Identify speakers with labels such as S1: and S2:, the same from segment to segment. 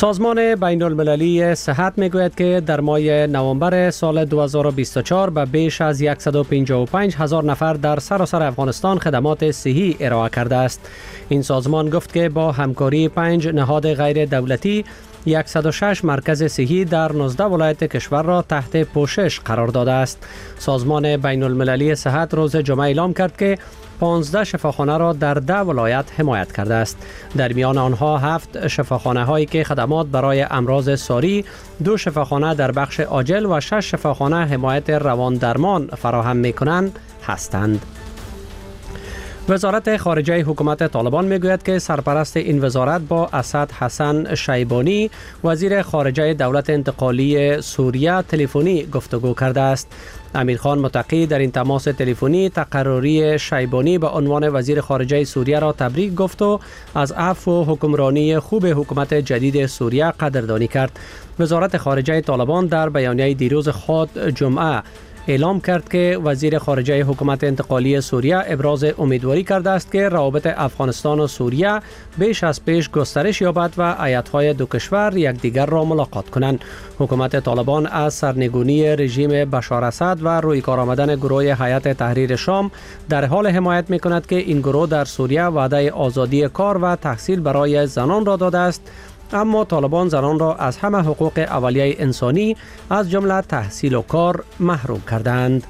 S1: سازمان بین المللی صحت میگوید که در ماه نوامبر سال 2024 به بیش از 155 هزار نفر در سراسر افغانستان خدمات صحی ارائه کرده است. این سازمان گفت که با همکاری 5 نهاد غیر دولتی 106 مرکز صحی در 19 ولایت کشور را تحت پوشش قرار داده است. سازمان بین المللی صحت روز جمعه اعلام کرد که 15 شفاخانه را در 10 ولایت حمایت کرده است. در میان آنها 7 شفاخانه هایی که خدمات برای امراض ساری، 2 شفاخانه در بخش عاجل و 6 شفاخانه حمایت روان درمان فراهم می کنند هستند. وزارت خارجه حکومت طالبان میگوید که سرپرست این وزارت با اسد حسن شیبانی وزیر خارجه دولت انتقالی سوریه تلفنی گفتگو کرده است. امیرخان متقی در این تماس تلفنی تقرری شیبانی به عنوان وزیر خارجه سوریه را تبریک گفت و از عفو و حکمرانی خوب حکومت جدید سوریه قدردانی کرد. وزارت خارجه طالبان در بیانیه دیروز خود جمعه اعلام کرد که وزیر خارجه حکومت انتقالی سوریه ابراز امیدواری کرده است که روابط افغانستان و سوریه بیش از پیش گسترش یابد و هیئت‌های دو کشور یکدیگر را ملاقات کنند. حکومت طالبان از سرنگونی رژیم بشار اسد و روی کار آمدن گروه هیئت تحریر شام در حال حمایت می‌کند که این گروه در سوریه وعده آزادی کار و تحصیل برای زنان را داده است، اما طالبان زنان را از همه حقوق اولیه انسانی از جمله تحصیل و کار محروم کردند.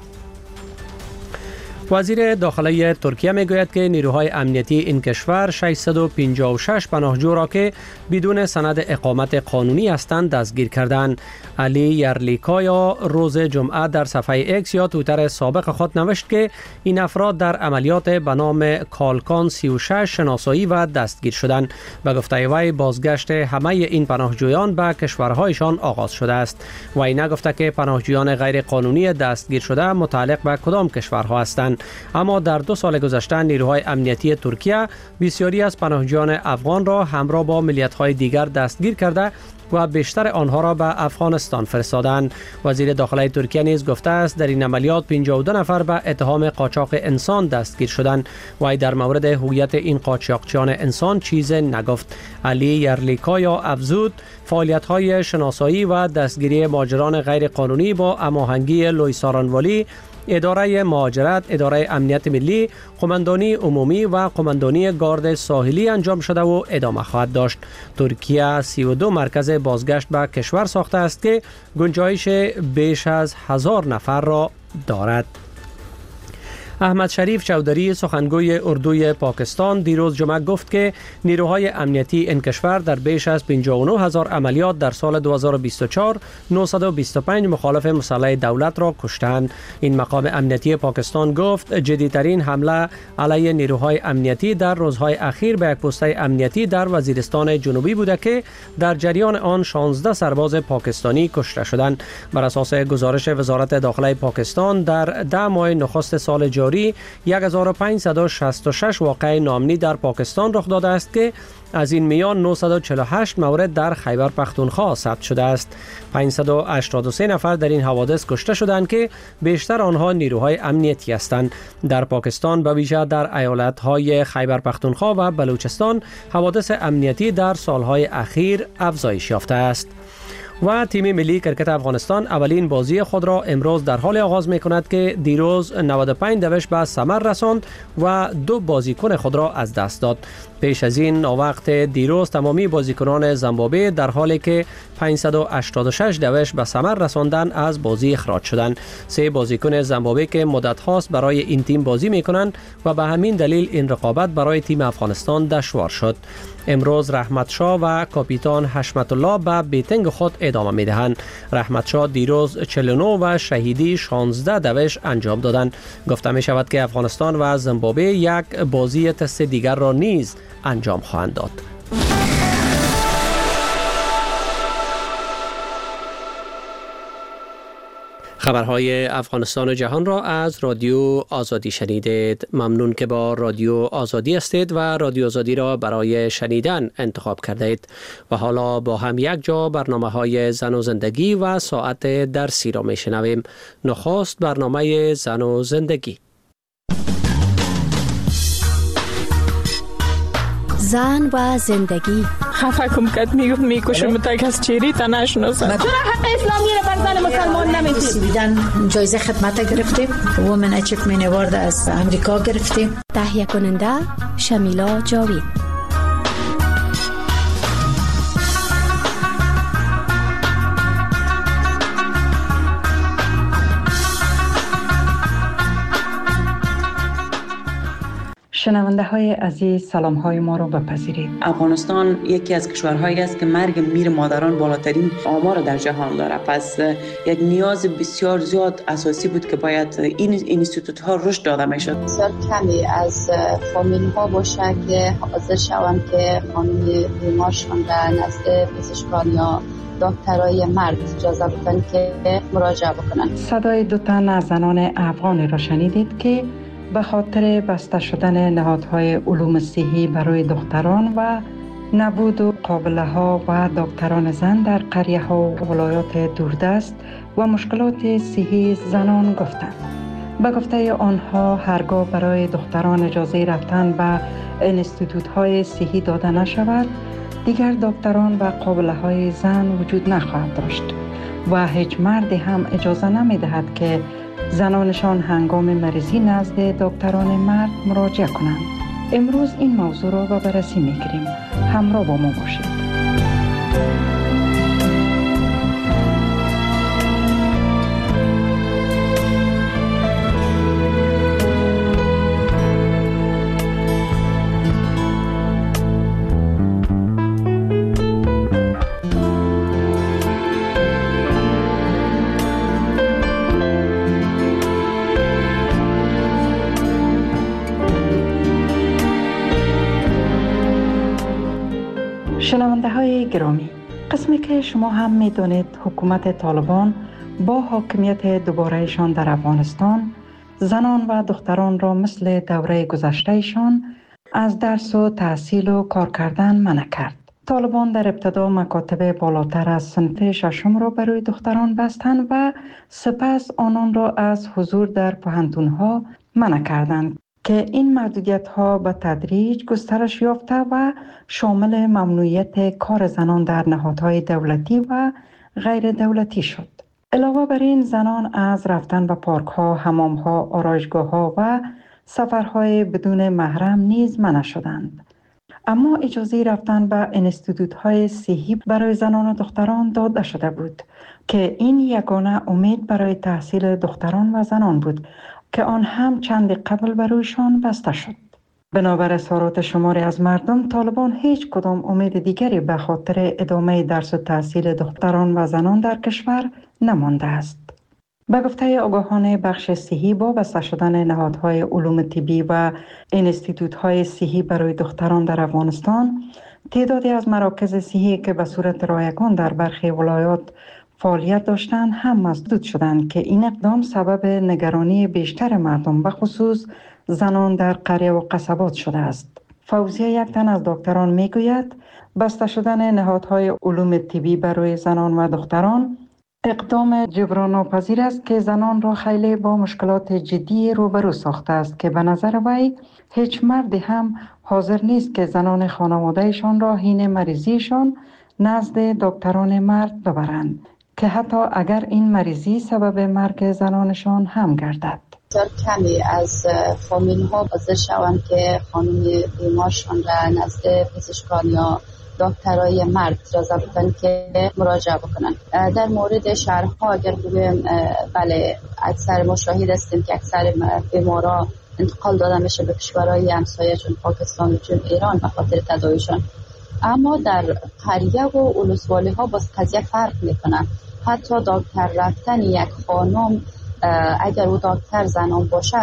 S1: وزیر داخلی ترکیه میگوید که نیروهای امنیتی این کشور 656 پناهجو را که بدون سند اقامت قانونی هستند دستگیر کردند. علی یرلیکایا روز جمعه در صفحه ایکس یا توییتر سابق خود نوشت که این افراد در عملیات به نام کالکان 36 شناسایی و دستگیر شدند. به گفته وی بازگشت همه این پناهجویان به کشورهایشان آغاز شده است. وی نگفته که پناهجویان غیر قانونی دستگیر شده متعلق به کدام کشورها هستند. اما در 2 سال گذشته نیروهای امنیتی ترکیه بسیاری از پناهجویان افغان را همراه با ملیت‌های دیگر دستگیر کرده و بیشتر آنها را به افغانستان فرستادند. وزیر داخلی ترکیه نیز گفته است در این عملیات 52 نفر به اتهام قاچاق انسان دستگیر شدند. وی در مورد هویت این قاچاقچیان انسان چیز نگفت. علی یرلیکایا افزود فعالیت‌های شناسایی و دستگیری مهاجران غیر قانونی با هماهنگی لویسارانوالی، اداره مهاجرت، اداره امنیت ملی، قماندانی عمومی و قماندانی گارد ساحلی انجام شده و ادامه خواهد داشت. ترکیه 32 مرکز بازگشت به کشور ساخته است که گنجایش بیش از 1000 نفر را دارد. احمد شریف چودری سخنگوی اردوی پاکستان دیروز جمعه گفت که نیروهای امنیتی این کشور در بیش از 59 هزار عملیات در سال 2024 925 مخالف مسلح دولت را کشتند. این مقام امنیتی پاکستان گفت جدیدترین حمله علیه نیروهای امنیتی در روزهای اخیر به یک پسته امنیتی در وزیرستان جنوبی بوده که در جریان آن 16 سرباز پاکستانی کشته شدند. بر اساس گزارش وزارت داخلی پاکستان در 10 ماه نخست سال جاری 1566 واقعه ناامنی در پاکستان رخ داده است که از این میان 948 مورد در خیبر پختونخوا ثبت شده است. 583 نفر در این حوادث کشته شدند که بیشتر آنها نیروهای امنیتی هستند. در پاکستان به ویژه در ایالت‌های خیبر پختونخوا و بلوچستان حوادث امنیتی در سالهای اخیر افزایش یافته است. و تیم ملی کرکت افغانستان اولین بازی خود را امروز در حال آغاز می کند که دیروز 95 دوش به ثمر رساند و 2 بازیکن خود را از دست داد. پیش از این وقت دیروز تمامی بازیکنان زیمبابوه در حالی که 586 دوش به ثمر رساندن از بازی اخراج شدند. 3 بازیکن زیمبابوه که مدت هاست برای این تیم بازی می کنند و به همین دلیل این رقابت برای تیم افغانستان دشوار شد. امروز رحمت شاه و کاپیتان حشمت الله به بیتنگ خود ادامه می دهند. رحمت شاه دیروز 49 و شهیدی 16 دوش انجام دادند. گفته می شود که افغانستان و زیمبابوه یک بازی تست دیگر را نیز انجام خواهند داد. خبرهای افغانستان و جهان را از رادیو آزادی شنیدید. ممنون که با رادیو آزادی هستید و رادیو آزادی را برای شنیدن انتخاب کردید. و حالا با هم یک جا برنامه‌های زن و زندگی و ساعت درسی را میشنویم. نخست برنامه زن و زندگی.
S2: زن و زندگی خفه کم کد میکشم تا کس چیری تا نشناسه.
S3: چرا حق اسلامی رو بر زن مسلمان نمیدید؟ بیدن جایزه خدمت گرفتیم. وومن اچیومنت اوارد از امریکا گرفتیم.
S4: تهیه کننده شمیلا جاوید.
S5: شنونده های عزیز، سلام های ما رو بپذیرید.
S6: افغانستان یکی از کشورهایی است که مرگ میر مادران بالاترین آمار در جهان داره. پس یک نیاز بسیار زیاد اساسی بود که باید این اینستیتوت ها رشد داده میشد.
S7: بسیار کمی از فامیل ها باشه که حاضر شوند که خانم بیمارشان را نزد پزشکان یا دکترای مرد اجازه بدن که مراجعه بکنن.
S5: صدای دو تن از زنان افغان را شنیدید که به خاطر بسته شدن نهادهای علوم صحی برای دختران و نبود و قابله ها و دکتران زن در قریه ها و ولایات دوردست و مشکلات صحی زنان گفتند. به گفته آنها هرگاه برای دختران اجازه رفتن به انستیتوت های صحی داده نشود، دیگر دکتران و قابله های زن وجود نخواهد داشت و هیچ مردی هم اجازه نمی دهد که زنانشان هنگام مریضی نزد دکتران مرد مراجعه کنند. امروز این موضوع را به بررسی می‌گیریم. همراه با ما باشید. شنونده های گرامی، قسمی که شما هم می دانید حکومت طالبان با حاکمیت دوبارهشان در افغانستان زنان و دختران را مثل دوره گذشتهشان از درس و تحصیل و کار کردن منع کرد. طالبان در ابتدا مکاتب بالاتر از صنف ششم را برای دختران بستند و سپس آنان را از حضور در پوهنتون‌ها منع کردند که این محدودیت‌ها به تدریج گسترش یافته و شامل ممنوعیت کار زنان در نهادهای دولتی و غیر دولتی شد. علاوه بر این زنان از رفتن به پارک‌ها، حمام‌ها، آرایشگاه‌ها و سفرهای بدون محرم نیز منع شدند. اما اجازه رفتن به انستیتوت‌های صحی برای زنان و دختران داده شده بود که این یگانه امید برای تحصیل دختران و زنان بود که آن هم چند قبل برایشان بسته شد. بنابر اظهارات شماری از مردم، طالبان هیچ کدام امید دیگری به خاطر ادامه درس و تحصیل دختران و زنان در کشور نمانده است. به گفته آگاهان بخش صحی، با بسته شدن نهادهای علوم طبی و انستیتوت‌های صحی برای دختران در افغانستان، تعدادی از مراکز صحی که به صورت رایگان در برخی ولایات فعالیت داشتند هم مسدود شدند که این اقدام سبب نگرانی بیشتر مردم به خصوص زنان در قریه و قصبات شده است. فوزیه، یک تن از دکتران، میگوید بسته شدن نهادهای علوم طبی برای زنان و دختران اقدام جبران ناپذیر است که زنان را خیلی با مشکلات جدی روبرو ساخته است که به نظر وی هیچ مردی هم حاضر نیست که زنان خانوادهشان را حین مریضیشان نزد دکتران مرد ببرند که حتی اگر این مریضی سبب مرگ زنانشان هم گردد.
S7: بسیار کمی از فامیل ها حاضر شوند که خانم بیمارشان را نزد پزشکان یا دکترای مرد اجازه بدن که مراجعه بکنن. در مورد شهرها اگر بگویم، بله، اکثر ما شاهد هستیم که اکثر بیمارا انتقال داده میشه به کشورهای همسایه چون پاکستان و چون ایران به خاطر تداویشان. اما در قریه و ولسوالی ها باز قضیه فرق میکنه. حتی دکتر رفتن یک خانم، اگر او دکتر زنان باشه،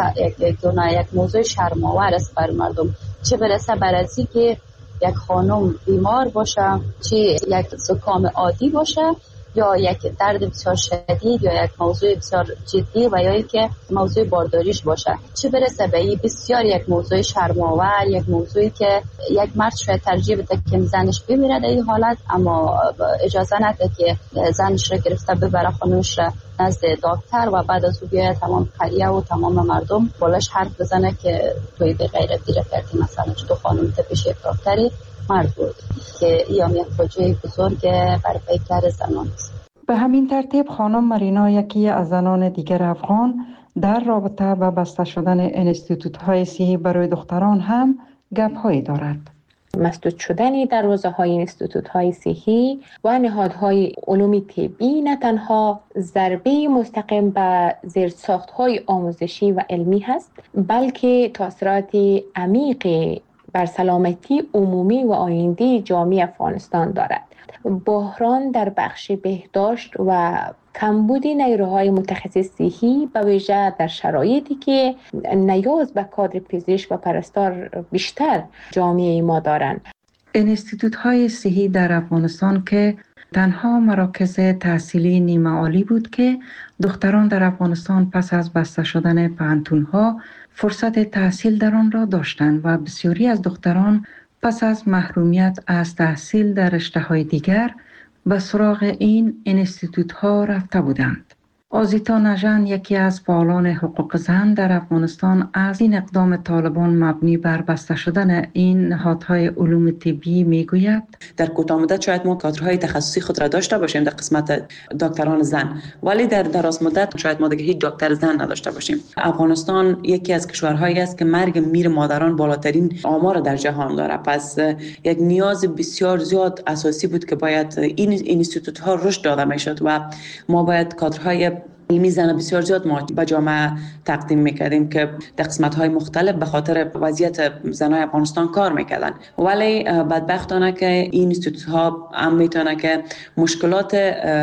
S7: یک موضوع شرم‌آور است بر مردم، چه برسه بر ازی که یک خانم بیمار باشه، چه یک زکام عادی باشه یا یک درد بسیار شدید یا یک موضوع بسیار جدی و یا که موضوع بارداریش باشه، چه برسه به این بسیار یک موضوع شرم‌آور، یک موضوعی که یک مرد شاید ترجیح بده که زنش بمیره در این حالت، اما اجازه نده که زنش را گرفته ببره خانوش را نزد دکتر و بعد از او بیاید تمام قریه و تمام مردم بالاش حرف بزنه که توی به غیرتی را کردی، مثلا تو خانم پیش یک دکتری مرد بود که ایام یک فاجعه بزرگ بر پیکر زنان است.
S5: به همین ترتیب خانم مرینا یکی از زنان دیگر افغان در رابطه با بسته شدن انستیتوت‌های صحی برای دختران هم گپ‌هایی دارد.
S8: مسدود شدن دروازه‌های انستیتوت‌های صحی و نهادهای علوم طبی نه تنها ضربه مستقیم به زیرساخت‌های آموزشی و علمی هست، بلکه تاثیرات عمیق بر سلامتی عمومی و آینده جامعه افغانستان دارد. بحران در بخش بهداشت و کمبود نیروهای متخصص صحی به ویژه در شرایطی که نیاز به کادر پزشک و پرستار بیشتر جامعه ما دارند.
S5: انستیتوت‌های صحی در افغانستان که تنها مراکز تحصیلی نیمه عالی بود که دختران در افغانستان پس از بسته شدن پوهنتون‌ها فرصت تحصیل در آن را داشتند و بسیاری از دختران پس از محرومیت از تحصیل در رشته‌های دیگر به سراغ این انستیتوت‌ها رفته بودند. آزیتا نژند یکی از فعالان حقوق زن در افغانستان از این اقدام طالبان مبنی بر بسته شدن این نهادهای علوم طبی میگوید:
S6: در کوتاه مدت شاید ما کادرهای تخصصی خود را داشته باشیم در قسمت دکتران زن، ولی در دراز مدت شاید ما دیگه هیچ دکتر زن نداشته باشیم. افغانستان یکی از کشورهایی است که مرگ میر مادران بالاترین آمار در جهان داره، پس یک نیاز بسیار زیاد اساسی بود که باید این اینستیتوت‌ها رشد داده میشد و ما باید کادرهای علمی زن بسیار زیاد ما به جامعه تقدیم میکردیم که در قسمت‌های مختلف به خاطر وضعیت زنای افغانستان کار میکردن، ولی بدبختانه که این اینستیتوت‌ها هم میتونه که مشکلات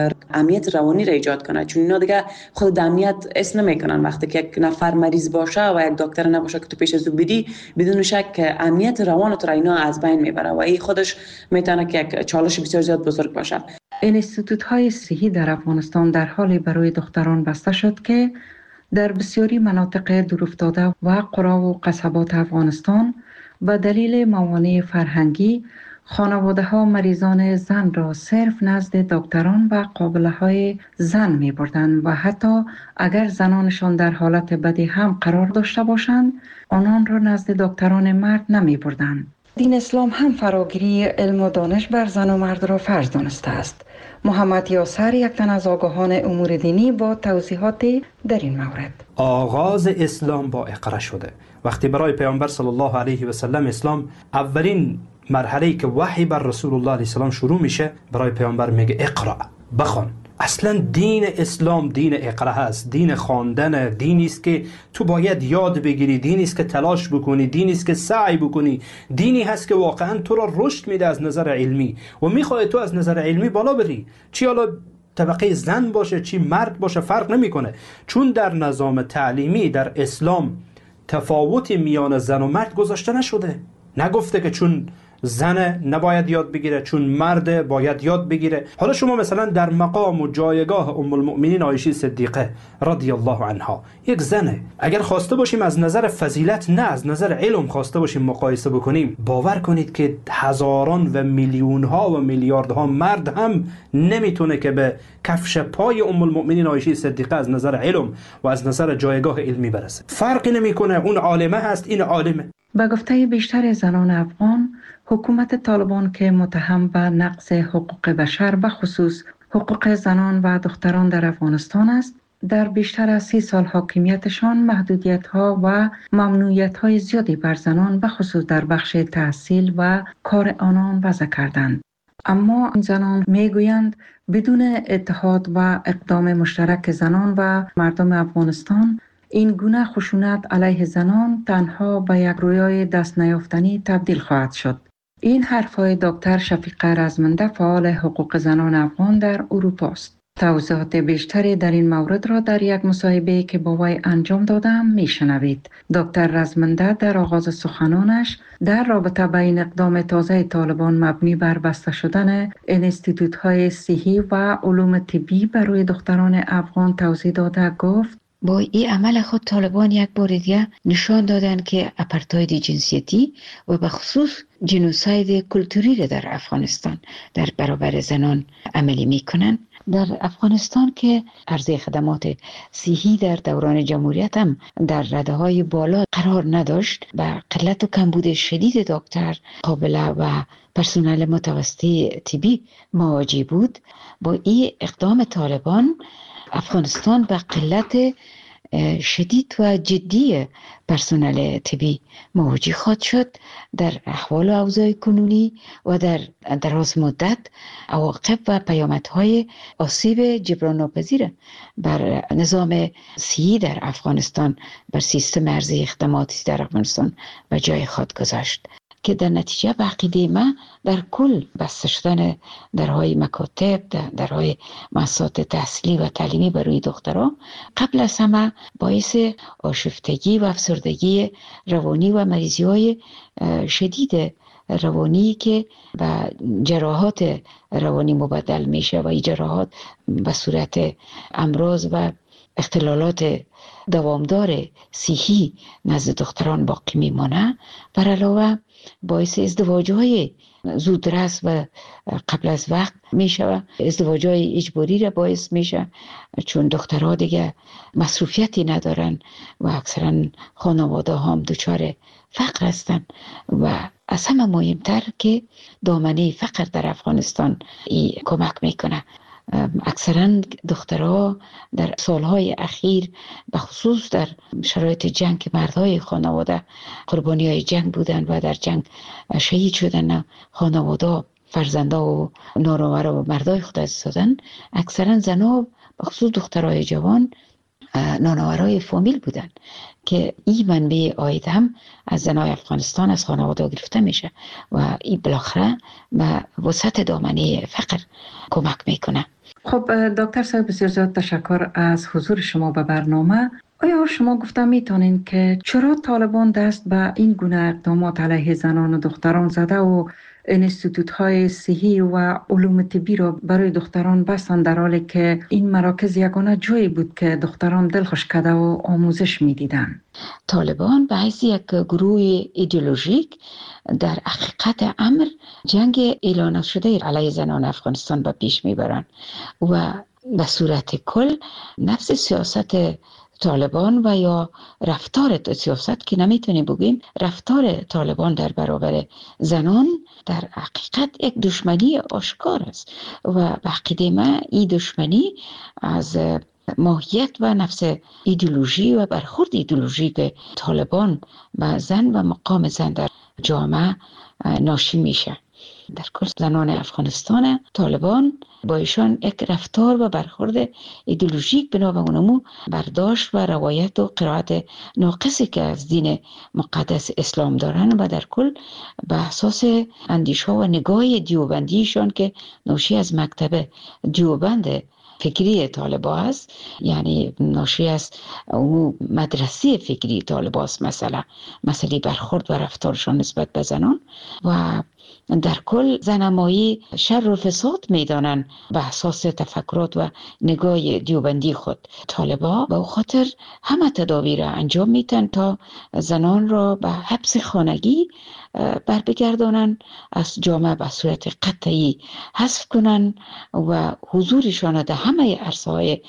S6: امنیت روانی را ایجاد کنه، چون اینا دیگه خود امنیت اسم نمیکنن. وقتی که یک نفر مریض باشه و یک دکتر نباشه که تو پیش از او بدی، بدون شک امنیت روانت را اینا از بین میبره و این خودش میتونه که یک چالش بسیار زیاد بزرگ باشه.
S5: انستیتوت‌های صحی در افغانستان در حالی برای دختران بسته شد که در بسیاری مناطق دورافتاده و قرى و قصبات افغانستان به دلیل موانع فرهنگی خانواده‌ها مریضان زن را صرف نزد دکتران و قابله‌های زن می‌بردند و حتی اگر زنانشان در حالت بدی هم قرار داشته باشند، آنان را نزد دکتران مرد نمی‌بردند. دین اسلام هم فراگیری علم و دانش بر زن و مرد را فرض دانسته است. محمد یاسر یک تن از آگاهان امور دینی با توضیحات در این مورد:
S9: آغاز اسلام با اقرا شده. وقتی برای پیامبر صلی الله علیه و سلم اسلام اولین مرحله‌ای که وحی بر رسول الله علیه السلام شروع میشه، برای پیامبر میگه اقرا، بخوان. اصلا دین اسلام دین اقرا هست، دین خواندن، دینی است که تو باید یاد بگیری، دینی است که تلاش بکنی، دینی است که سعی بکنی، دینی هست که واقعا تو را رشد میده از نظر علمی و میخواد تو از نظر علمی بالا بری، چی حالا طبقه زن باشه چی مرد باشه فرق نمیکنه، چون در نظام تعلیمی در اسلام تفاوتی میان زن و مرد گذاشته نشده. نگفته که چون زن نباید یاد بگیره چون مرد باید یاد بگیره. حالا شما مثلا در مقام و جایگاه ام المؤمنین عایشه صدیقه رضی الله عنها، یک زنه، اگر خواسته باشیم از نظر فضیلت نه از نظر علم خواسته باشیم مقایسه بکنیم، باور کنید که هزاران و میلیون ها و میلیاردها مرد هم نمیتونه که به کفش پای ام المؤمنین عایشه صدیقه از نظر علم و از نظر جایگاه علمی برسه. فرقی نمیکنه، اون عالمه هست این عالمه.
S5: به گفته بیشتر زنان افغان، حکومت طالبان که متهم به نقض حقوق بشر به خصوص حقوق زنان و دختران در افغانستان است، در بیشتر از 30 سال حاکمیتشان محدودیت‌ها و ممنوعیت‌های زیادی بر زنان به خصوص در بخش تحصیل و کار آنان وضع کردند. اما این زنان میگویند بدون اتحاد و اقدام مشترک زنان و مردم افغانستان، این گونه خشونت علیه زنان تنها به یک رویای دست نیافتنی تبدیل خواهد شد. این حرفهای دکتر شفیقه رزمنده فعال حقوق زنان افغان در اروپا است. توضیحات بیشتری در این مورد را در یک مصاحبه که با وی انجام دادم میشنوید. دکتر رزمنده در آغاز سخنانش در رابطه با این اقدام تازه طالبان مبنی بر بسته شدن انستیتوت‌های صحی و علوم طبی برای دختران افغان توضیح داده گفت:
S10: با این عمل خود طالبان یک بار دیگه نشان دادن که اپارتاید جنسیتی و به خصوص جنوساید کلتوری را در افغانستان در برابر زنان عملی میکنن. در افغانستان که عرضه خدمات صحی در دوران جمهوریت هم در رده‌های بالا قرار نداشت و قلت و کمبود شدید دکتر قابله و پرسنل متوسطه طبی مواجه بود. با این اقدام طالبان افغانستان به قلت شدید و جدی پرسنل طبی مواجه خواهد شد. در احوال و اوضاع کنونی و در دراز مدت عواقب و پیامدهای آسیب جبران ناپذیر بر نظام صحی در افغانستان، بر سیستم عرضه خدماتی در افغانستان و جای خود گذاشت که در نتیجه به عقیده ما در کل بسته شدن درهای مکاتب، درهای مؤسسات تحصیلی و تعلیمی برای دخترها قبل از همه باعث آشفتگی و افسردگی روانی و مریضی های شدید روانی که به جراحات روانی مبدل میشه و این جراحات به صورت امراض و اختلالات دوامدار صحی نزد دختران باقی میمانه. بر علاوه باعث ازدواج‌های زودرس و قبل از وقت میشه و ازدواج‌های اجباری را باعث میشه، چون دخترها دیگه مصروفیتی ندارن و اکثرا خانواده هم دچار فقر هستن و از همه مهمتر که دامنه فقر در افغانستان کمک میکنه. اکثرا دخترها در سالهای اخیر به خصوص در شرایط جنگ که مردهای خانواده قربانی های جنگ بودن و در جنگ شهید شدن، خانواده فرزنده و نارآور و مردای خود از دادن، اکثرا زنها به خصوص دخترهای جوان نانآورای فامیل بودن که این منبع عاید هم از زنای افغانستان از خانواده گرفته میشه و این بالاخره به وسط دامنه فقر کمک میکنه.
S5: خب دکتر صاحب بسیار زیاد تشکر از حضور شما به برنامه. آیا شما گفته میتونین که چرا طالبان دست به این گونه اقدامات علیه زنان و دختران زده و انستیتوت های صحی و علوم طبی را برای دختران بستند، در حالی که این مراکز یگانه جایی بود که دختران دلخوش کرده و آموزش میدیدن؟
S10: طالبان به حیث یک گروه ایدئولوژیک در حقیقت امر جنگ اعلان شده علیه زنان افغانستان به پیش میبرند و به صورت کل نفس سیاست طالبان و یا رفتار سیاست که نمیتونیم بگیم رفتار طالبان در برابر زنان در حقیقت یک دشمنی آشکار است و به عقیده من این دشمنی از ماهیت و نفس ایدئولوژی و برخورد ایدئولوژیک طالبان و زن و مقام زن در جامعه ناشی میشه. در کل زنان افغانستان طالبان با ایشان یک رفتار و برخورد ایدئولوژیک بنا به اونمو برداشت و روایت و قرائت ناقصی که از دین مقدس اسلام دارن و در کل به اساس اندیشه و نگاه دیوبندیشان که ناشی از مکتب دیوبند فکری طالبا است، یعنی ناشی از او مدرسه فکری طالبا است، مسئله برخورد و رفتارشان نسبت به زنان و در کل زنمایی شر و فساد میدانن به اساس تفکرات و نگاه دیوبندی خود. طالبا به خاطر همه تدابیر انجام میتن تا زنان را به حبس خانگی بر بگردانن، از جامعه به صورت قطعی حذف کنن و حضورشان در همه عرصه‌های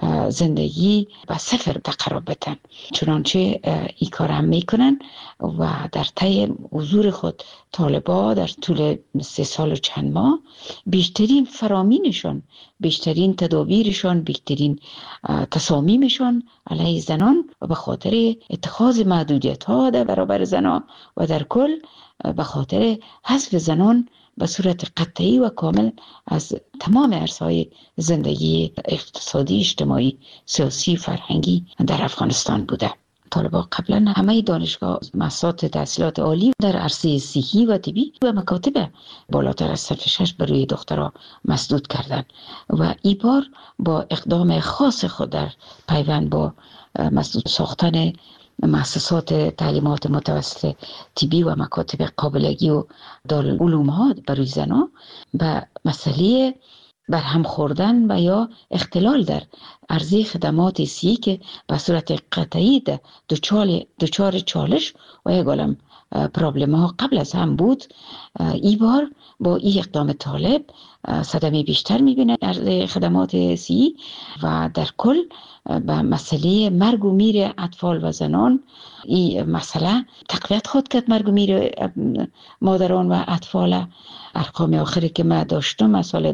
S10: زندگی به صفر قرار بدن. چنانچه این کار هم میکنن و در طی حضور خود طالبا در طول 3 سال و چند ماه بیشترین فرامینشان، بیشترین تدابیرشان، بیشترین تصامیمشان علیه زنان و به خاطر اتخاذ محدودیت ها در برابر زنان و در کل به خاطر حذف زنان به صورت قطعی و کامل از تمام عرصه‌های زندگی اقتصادی، اجتماعی، سیاسی، فرهنگی در افغانستان بوده. طالبان قبلا همه دانشگاه مؤسسات تحصیلات عالی در عرصه صحی و طبی و مکاتب بالاتر از صف 6 برای دخترها مسدود کردند و این بار با اقدام خاص خود در پیوند با مسدود ساختن مؤسسات تعلیمات متوسط طبی و مکاتب قابلگی و دارالعلوم ها برای زنان به مسئله برهم خوردن و یا اختلال در عرضه خدمات صحی که به صورت قطعی دچار چالش و یک عالم پرابلم ها قبل از هم بود، این بار با این اقدام طالب صدمه بیشتر میبینه در خدمات صحی و در کل به مسئله مرگ و میر اطفال و زنان این مسئله تقویت خود کرد. مرگ و میر مادران و اطفال، ارقام آخری که من داشتم از سال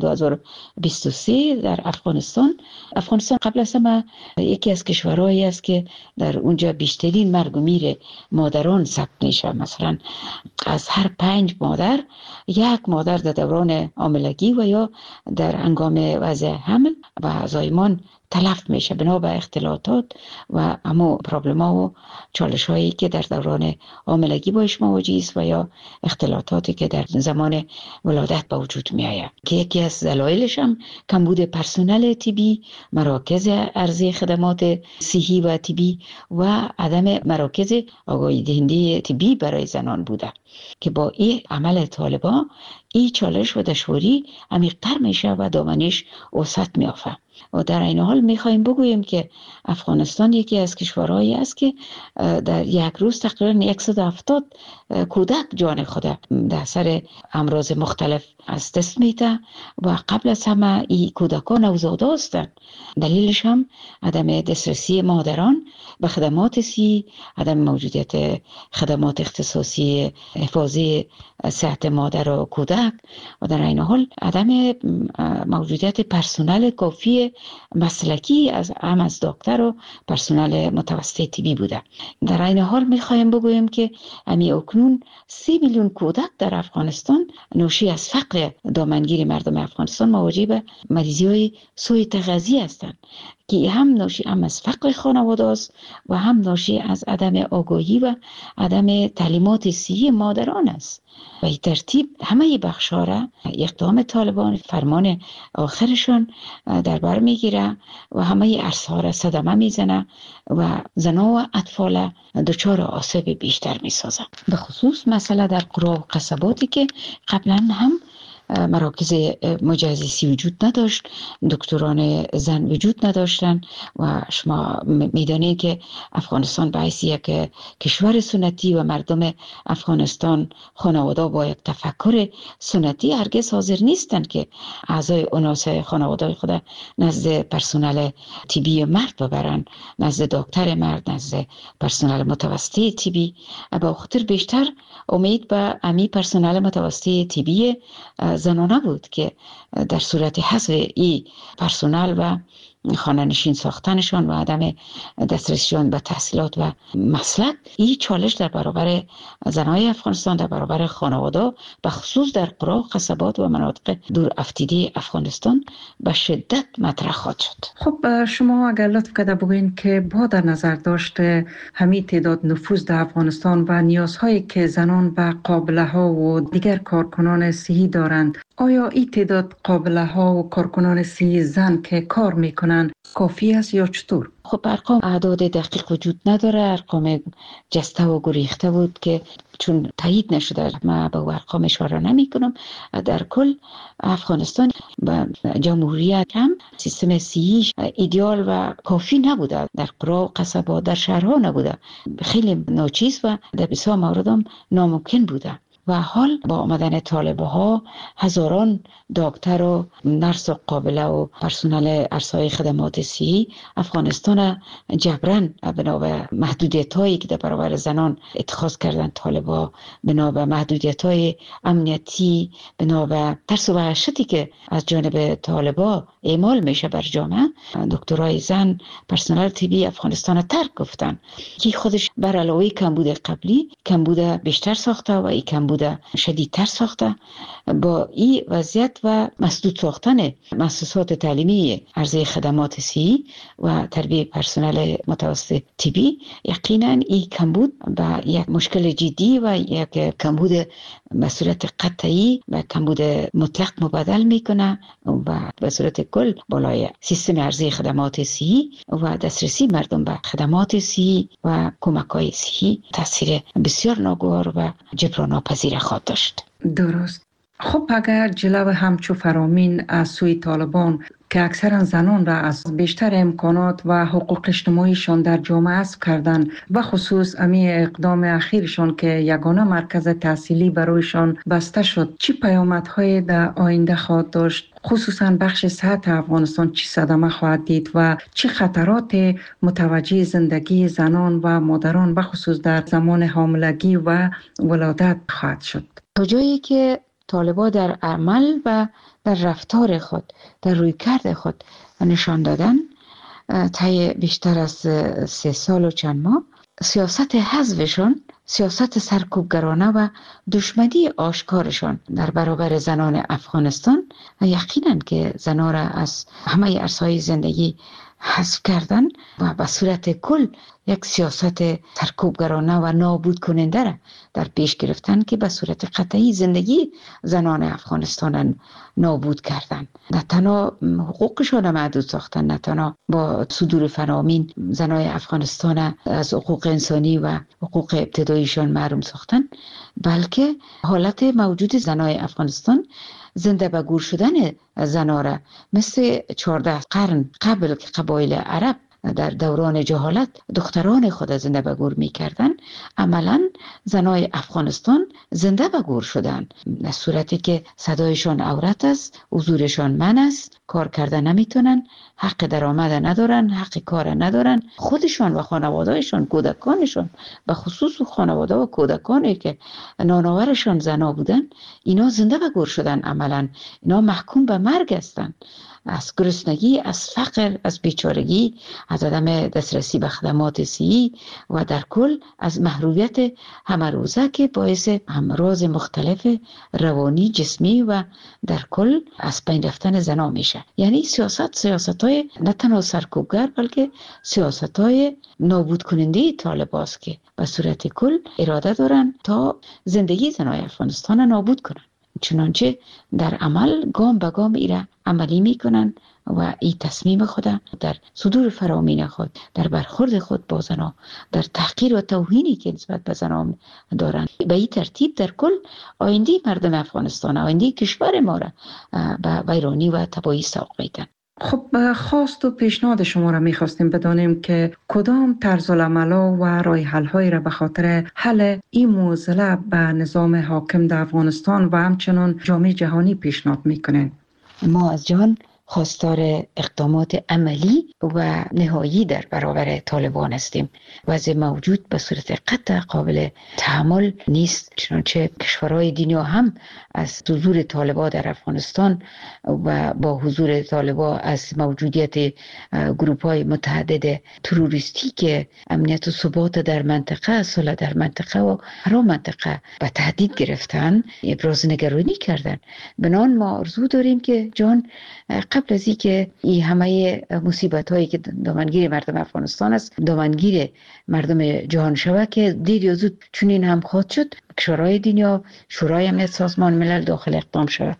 S10: 2023 در افغانستان قبل از همه یکی از کشورهایی است که در اونجا بیشترین مرگ و میر مادران ثبت میشه. مثلا از هر 5 مادر یک مادر در دوران حاملگی و یا در هنگام وضع حمل و زایمان تلف میشه بنا به اختلالات و همو پرابلم ها و چالش هایی که در دوران حاملگی باش مواجه است و یا اختلالاتی که در زمان ولادت به وجود می آید که یکی از دلایلش هم کمبود پرسنل طبی، مراکز عرضه خدمات صحی و طبی و عدم مراکز آگاهی دهنده طبی برای زنان بوده که با این عمل طالبان این چالش و دشواری عمیق‌تر میشه و دامنش وسعت میافته. و در این حال میخوایم بگوییم که افغانستان یکی از کشورهایی است که در یک روز تقریبا 170 کودک جان خود در اثر امراض مختلف از دست میده و قبل از همه این کودکان نوزاده هستند. دلیلش هم عدم دسترسی مادران به خدمات صحی، عدم موجودیت خدمات اختصاصی حفاظی صحت مادر و کودک و در این حال عدم موجودیت پرسنل کافی مسلکی از دکتر و پرسنل متوسط طبی بوده. در این حال میخوایم بگویم که امی اکنون 3 میلیون کودک در افغانستان ناشی از فقر دامنگیر مردم افغانستان مواجه به مریضی های سوء تغذیه هستند که هم ناشی از فقر خانواده است و هم ناشی از عدم آگاهی و عدم تعلیمات صحی مادران است. و این ترتیب همه بخش‌ها را اقدام طالبان فرمان آخرشون در بر میگیره و همه عرصه‌ها را صدمه میزنه و زنان و اطفال دچار آسیب بیشتر میسازه. به خصوص مسئله در قرى و قصباتی که قبلا هم مراکز مجهزی وجود نداشت، دکتران زن وجود نداشتن و شما میدانید که افغانستان به حیث یک کشور سنتی و مردم افغانستان خانواده با یک تفکر سنتی هرگز حاضر نیستند که اعضای اناس خانواده خود نزد پرسنل طبی مرد ببرن، نزد دکتر مرد، نزد پرسنل متوسط طبی. با خاطر بیشتر امید به امی پرسنل متوسط طبی زنانه بود که در صورت حذف این پرسنل و خانه نشین ساختنشان و عدم دسترسیشان به تحصیلات و مسلک، این چالش در برابر زنای افغانستان، در برابر خانواده به خصوص در قرى و قصبات و مناطق دور افتیده افغانستان به شدت مطرح خواهد شد.
S5: خب شما اگر لطف کرده بگوین که با در نظر داشته همین تعداد نفوذ در افغانستان و نیازهایی که زنان و قابله ها و دیگر کارکنان صحی دارند، آیا این تعداد قابله ها و کارکنان صحی زن که کار میکنن کافی است یا چطور؟
S10: خب ارقام اعداد دقیق وجود نداره، ارقام جسته و گریخته بود که چون تایید نشده من به ارقام اشاره نمی کنم. در کل افغانستان و جمهوریت هم سیستم صحی ایدئال و کافی نبوده، در قرى و قصبات در شهرها نبوده، خیلی ناچیز و در بسیار موارد هم ناممکن بوده. و حال با آمدن طالب‌ها هزاران دکتر و نرس و قابله و پرسنل ارسای خدمات صحی افغانستان جبران بنا به محدودیت‌هایی که در برابر زنان اتخاذ کردن طالب‌ها، بنا به محدودیت‌های امنیتی، بنا به ترس و وحشتی که از جانب طالب‌ها اعمال میشه بر جامعه، دکترای زن پرسنل طبی افغانستان ترک گفتن که خودش بر علاوه کمبود قبلی کمبود بیشتر ساخته و این کمبود شدیدتر ساخته. با این وضعیت و مسدود ساختن مؤسسات تعلیمی عرضه خدمات صحی و تربیت پرسنل متوسط طبی، یقینا این کمبود به یک مشکل جدی و یک کمبود به صورت قطعی و کمبود مطلق مبادل میکنه و به صورت کل بالای سیستم عرضه خدمات صحی و دسترسی مردم به خدمات صحی و کمک‌های صحی تاثیر بسیار ناگوار و جبران ناپذیر خواهد داشت.
S5: درست. خب اگر جلو همچو فرامین از سوی طالبان که اکثرا زنان را از بیشتر امکانات و حقوق اجتماعیشان در جامعه حذف کردن و خصوص امی اقدام اخیرشان که یگانه مرکز تحصیلی برایشان بسته شد، چی پیامدهای در آینده خواهد داشت؟ خصوصا بخش صحت افغانستان چی صدمه خواهد دید و چه خطرات متوجه زندگی زنان و مادران و خصوص در زمان حاملگی و ولادت خواهد شد؟
S10: تا جایی که طالبان در عمل و در رفتار خود، در رویکرد خود نشان دادن طی بیشتر از 3 سال و چند ماه، سیاست حذفشان، سیاست سرکوبگرانه و دشمنی آشکارشان در برابر زنان افغانستان یقینا که زنان را از همه عرصه‌های زندگی حذف کردن و به صورت کل یک سیاست سرکوبگرانه و نابود کننده را در پیش گرفتن که به صورت قطعی زندگی زنان افغانستان نابود کردن. نه تنها حقوقشان محدود ساختن، نه تنها با صدور فرامین زنان افغانستان از حقوق انسانی و حقوق ابتداییشان محروم ساختن، بلکه حالت موجود زنان افغانستان زنده به گور شدن زنان را مثل 14 قرن قبل که قبایل عرب در دوران جهالت دختران خود زنده به گور می کردن، عملا زنای افغانستان زنده به گور شدن، در صورتی که صدایشان عورت است، حضورشان من است، کار کردن نمیتونن، حق درآمد ندارن، حق کار ندارن، خودشان و خانواده‌شان، کودکانشان، به خصوص خانواده و کودکانی که نانآورشان زنا بودن، اینا زنده به گور شدن، عملا اینا محکوم به مرگ هستند. از گرسنگی، از فقر، از بیچارگی، از عدم دسترسی به خدمات صحی و در کل از محرومیت همه روزه که باعث امراض مختلف روانی، جسمی و در کل از بین رفتن زنا میشه. یعنی سیاست‌های نه تنها سرکوبگر بلکه سیاست‌های نابود کننده طالباست که به صورت کل اراده دارن تا زندگی زنای افغانستان نابود کنن. چنانچه در عمل گام به گام ایره عملی میکنن و این تصمیم خود در صدور فرامین خود، در برخورد خود با زنان، در تحقیر و توهینی که نسبت به زنان دارن، به این ترتیب در کل آینده مردم افغانستان، آینده کشور ما را به ویرانی و تباهی سوق میدن.
S5: خب خواست و پیشنهاد شما را میخواستیم بدانیم که کدام طرز العمل‌ها و راه حل‌هایی را به خاطر حل این معضله به نظام حاکم در افغانستان و همچنان جامعه جهانی پیشنهاد میکنین؟
S10: ما از جهان خواستار اقدامات عملی و نهایی در برابر طالبان هستیم. وضع موجود به صورت قطع قابل تحمل نیست، چنانچه کشورهای دنیا هم از حضور طالبان در افغانستان و با حضور طالبان از موجودیت گروپ‌های متعدد تروریستی که امنیت و ثبات در منطقه، صلح در منطقه و هر منطقه به تهدید گرفتن، ابراز نگرانی کردن. بنان ما آرزو داریم که جان قبل از اینکه این همه مصیبت هایی که دامنگیر مردم افغانستان است دامنگیر مردم جهان شود که دیر یا زود چنین هم خواهد شد، کشورهای دنیا، شورای امنیت سازمان ملل داخل اقدام شود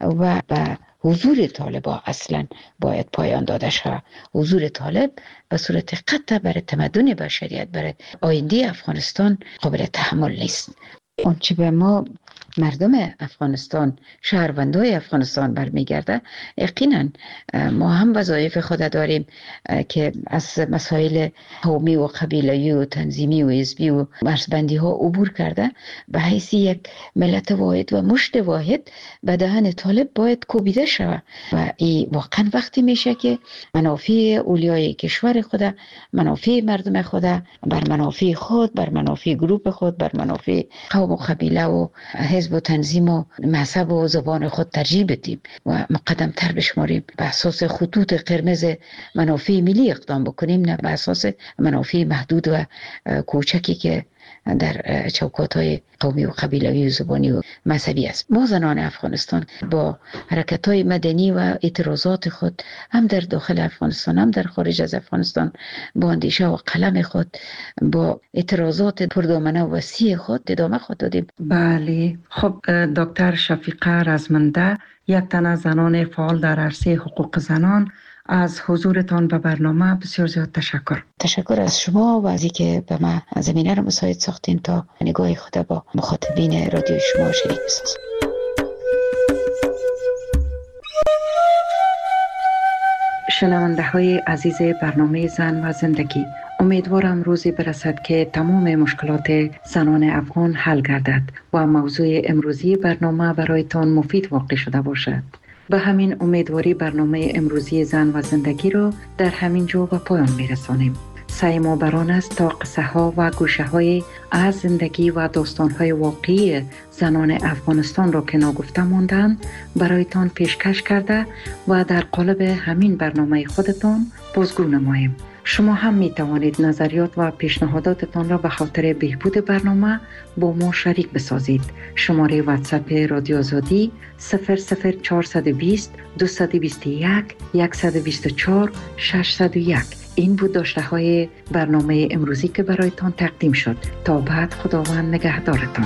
S10: و به حضور طالبان اصلا باید پایان داده شود. حضور طالب به صورت قطع برای تمدن بشریت، برای آینده افغانستان قابل تحمل نیست. آنچه به ما مردم افغانستان، شهروندای افغانستان برمیگرده، یقینا ما هم وظایف خود داریم که از مسائل قومی و قبیله‌ای و تنظیمی و حزبی و مرزبندی ها عبور کرده به حیث یک ملت واحد و مشت واحد به دهن طالب باید کوبیده شود و این واقعا وقتی میشه که منافع اولیای کشور خود، منافع مردم خود بر منافع خود، بر منافع گروپ خود، بر منافع قوم و قبیله و حزب و تنظیم و مذهب و زبان خود ترجیح بدیم و مقدم تر بشماریم، به اساس خطوط قرمز منافع ملی اقدام بکنیم، نه به اساس منافع محدود و کوچکی که در چوکات‌های قومی و قبیله‌ای و زبانی و مذهبی است. ما زنان افغانستان با حرکت‌های مدنی و اعتراضات خود هم در داخل افغانستان هم در خارج از افغانستان با اندیشه و قلم خود، با اعتراضات پردامنه و وسیع خود ادامه خود دادیم.
S5: بله. خب دکتر شفیقه رزمنده، یک تن از زنان فعال در عرصه حقوق زنان، از حضورتان به برنامه بسیار زیاد تشکر.
S10: تشکر از شما و از اینکه به من زمینه را مساعد ساختین تا نگاه خود با مخاطبین رادیو شما شریک بسازم.
S5: شنونده های عزیز برنامه زن و زندگی، امیدوارم روزی برسد که تمام مشکلات زنان افغان حل گردد و موضوع امروزی برنامه برایتان مفید واقع شده باشد. به همین امیدواری برنامه امروزی زن و زندگی را در همین جا به پایان میرسانیم. سعی ما بران است تا قصه ها و گوشه های از زندگی و داستان های واقعی زنان افغانستان را که ناگفته ماندند برایتان پیشکش کرده و در قالب همین برنامه خودتان بازگو نماییم. شما هم می توانید نظریات و پیشنهاداتتان را به خاطر بهبود برنامه با ما شریک بسازید. شماره واتساپ رادیو آزادی 00420 221 124 601. این بود داشته های برنامه امروزی که برایتان تقدیم شد. تا بعد، خداوند نگهدارتان.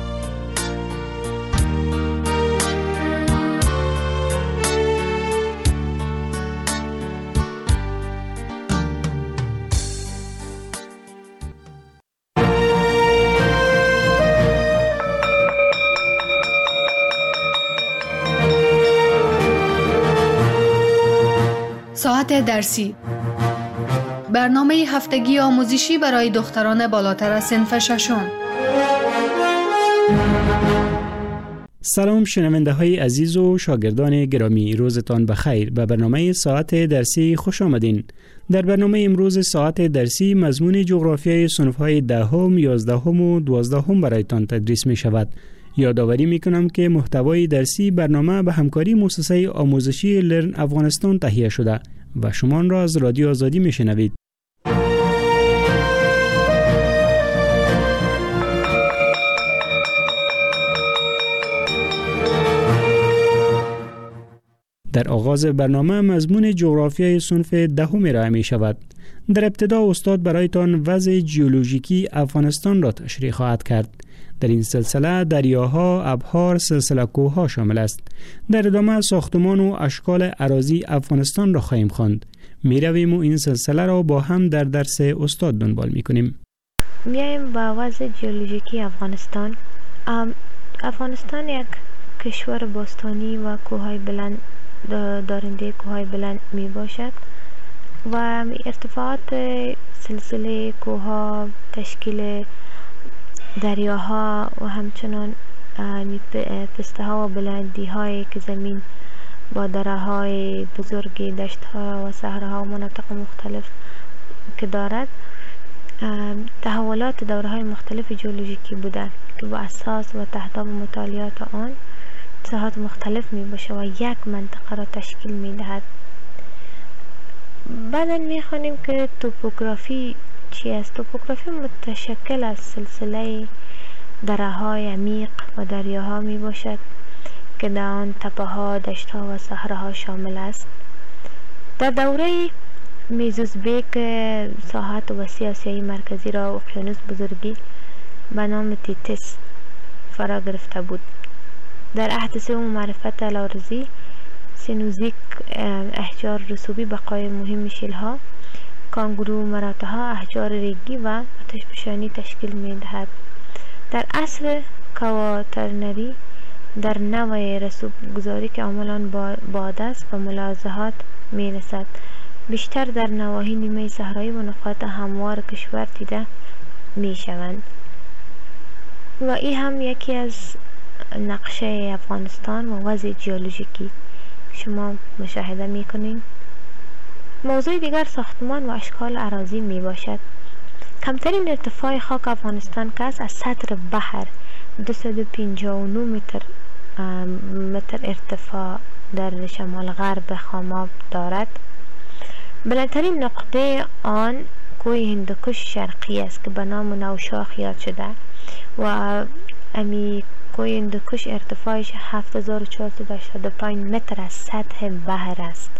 S11: ساعت درسی، برنامه هفتگی آموزشی برای دختران بالاتر از صنف ششم.
S12: سلام شنونده های عزیز و شاگردان گرامی، روزتان بخیر. به برنامه ساعت درسی خوش آمدین. در برنامه امروز ساعت درسی مضمون جغرافیای صنف های 10، 11 و 12 برایتان تدریس می شود. یادآوری می کنم که محتوای درسی برنامه به همکاری مؤسسه آموزشی لرن افغانستان تهیه شده و شما آن را از رادیو آزادی می شنوید. در آغاز برنامه مضمون جغرافیای صنف 10 ارائه می شود. در ابتدا استاد برایتان وضع جیولوژیکی افغانستان را تشریح خواهد کرد. در این سلسله دریاها، ابحار، سلسله کوه‌ها شامل است. در ادامه ساختمان و اشکال اراضی افغانستان را خواهیم خواند. می رویم و این سلسله را با هم در درس استاد دنبال می کنیم.
S13: میایم با وضع جیولوژیکی افغانستان. افغانستان یک کشور باستانی و کوههای بلند دارنده کوههای بلند می باشد و ارتفاعات سلسله کوهها، تشکیل دریاها و همچنان پسته ها و بلندی هایی که زمین با دره های بزرگ، دشت ها و صحراها و مناطق مختلف که دارد، تحولات دوره های مختلف جیولوژیکی بودند که با اساس و تحت مطالعات آن ساحات مختلف می باشه و یک منطقه را تشکیل می دهد. بعدا می خوانیم که توپوگرافی چی است؟ توپوگرافی متشکل از سلسله دره های عمیق و دریاها می باشد که در آن تپه ها، دشت ها و صحراها شامل است. در دوره میزوزبیک ساحات وسیع آسیای مرکزی را اقیانوس بزرگی به نام تیتس فرا گرفته بود. در عهد سوم معرفت لاروزی سینوزیک احجار رسوبی بقای مهم شیلها، کانگورو، مراتها، احجار ریگی و آتشفشانی تشکیل می دهد. در عصر کواترنری در نوع رسوب گذاری که عملاً باد است و ملاحظات می رسد. بیشتر در نواحی نیمه صحرایی و نقاط هموار کشور دیده می شوند و این هم یکی از نقشه افغانستان و وضع جیولوژیکی شما مشاهده می کنید. موضوع دیگر ساختمان و اشکال اراضی می باشد. کمترین ارتفاع خاک افغانستان که از سطح بحر 259 متر ارتفاع در شمال غرب خاماب دارد. بلندترین نقطه آن کوه هندوکش شرقی است که به نام نوشاخ یاد شده و امی کوه هندوکش ارتفاعش 7485 متر از سطح بحر است.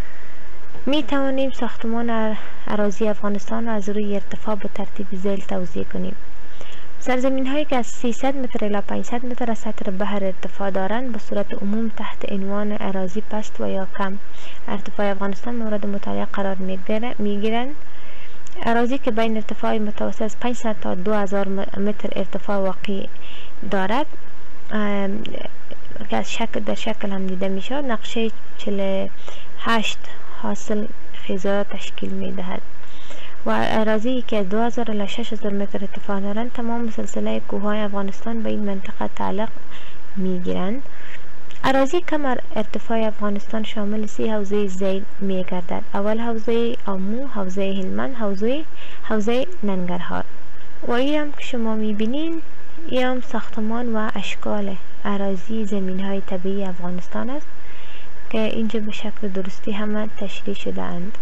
S13: می توانیم ساختمان اراضی افغانستان را از روی ارتفاع به ترتیب ذیل توزیع کنیم. سرزمین هایی که از 300 متر الی 500 متر از سطح بحر ارتفاع دارند به صورت عموم تحت عنوان اراضی پست و یا کم ارتفاع افغانستان مورد مطالعه قرار می گیرند. اراضی که بین ارتفاع متوسط از 500 تا 2000 متر ارتفاع واقع دارد که از در شکل هم دیده می شود. نقشه 48 حاصل خیزران تشکیل می دهد و اراضی که 2000 الی 6000 متر ارتفاع دارند. تمام سلسله کوههای افغانستان به این منطقه تعلق می گیرند. اراضی کم ارتفاع افغانستان شامل 3 حوزه ذیل می گردد. اول حوزه آمو، حوزه هلمند، حوزه ننگرهار. و این هم که شما می بینین این هم ساختمان و اشکال اراضی زمین های طبیعی افغانستان است که اینجا به شکل درستی همه تشریح شده اند.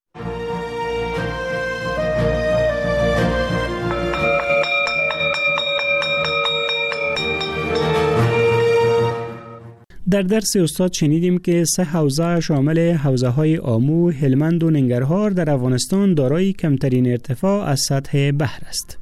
S12: در درس استاد شنیدیم که 3 حوزه شامل حوزه های آمو، هلمند و ننگرهار در افغانستان دارای کمترین ارتفاع از سطح بحر است.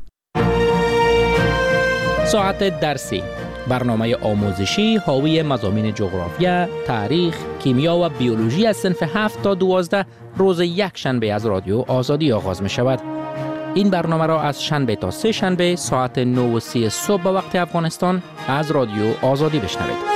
S14: ساعت درسی، برنامه آموزشی حاوی مضامین جغرافیا، تاریخ، کیمیا و بیولوژی از صنف 7 تا 12 روز یک شنبه از رادیو آزادی آغاز می شود. این برنامه را از شنبه تا 3 شنبه ساعت 9:30 صبح به وقت افغانستان از رادیو آزادی بشنوید.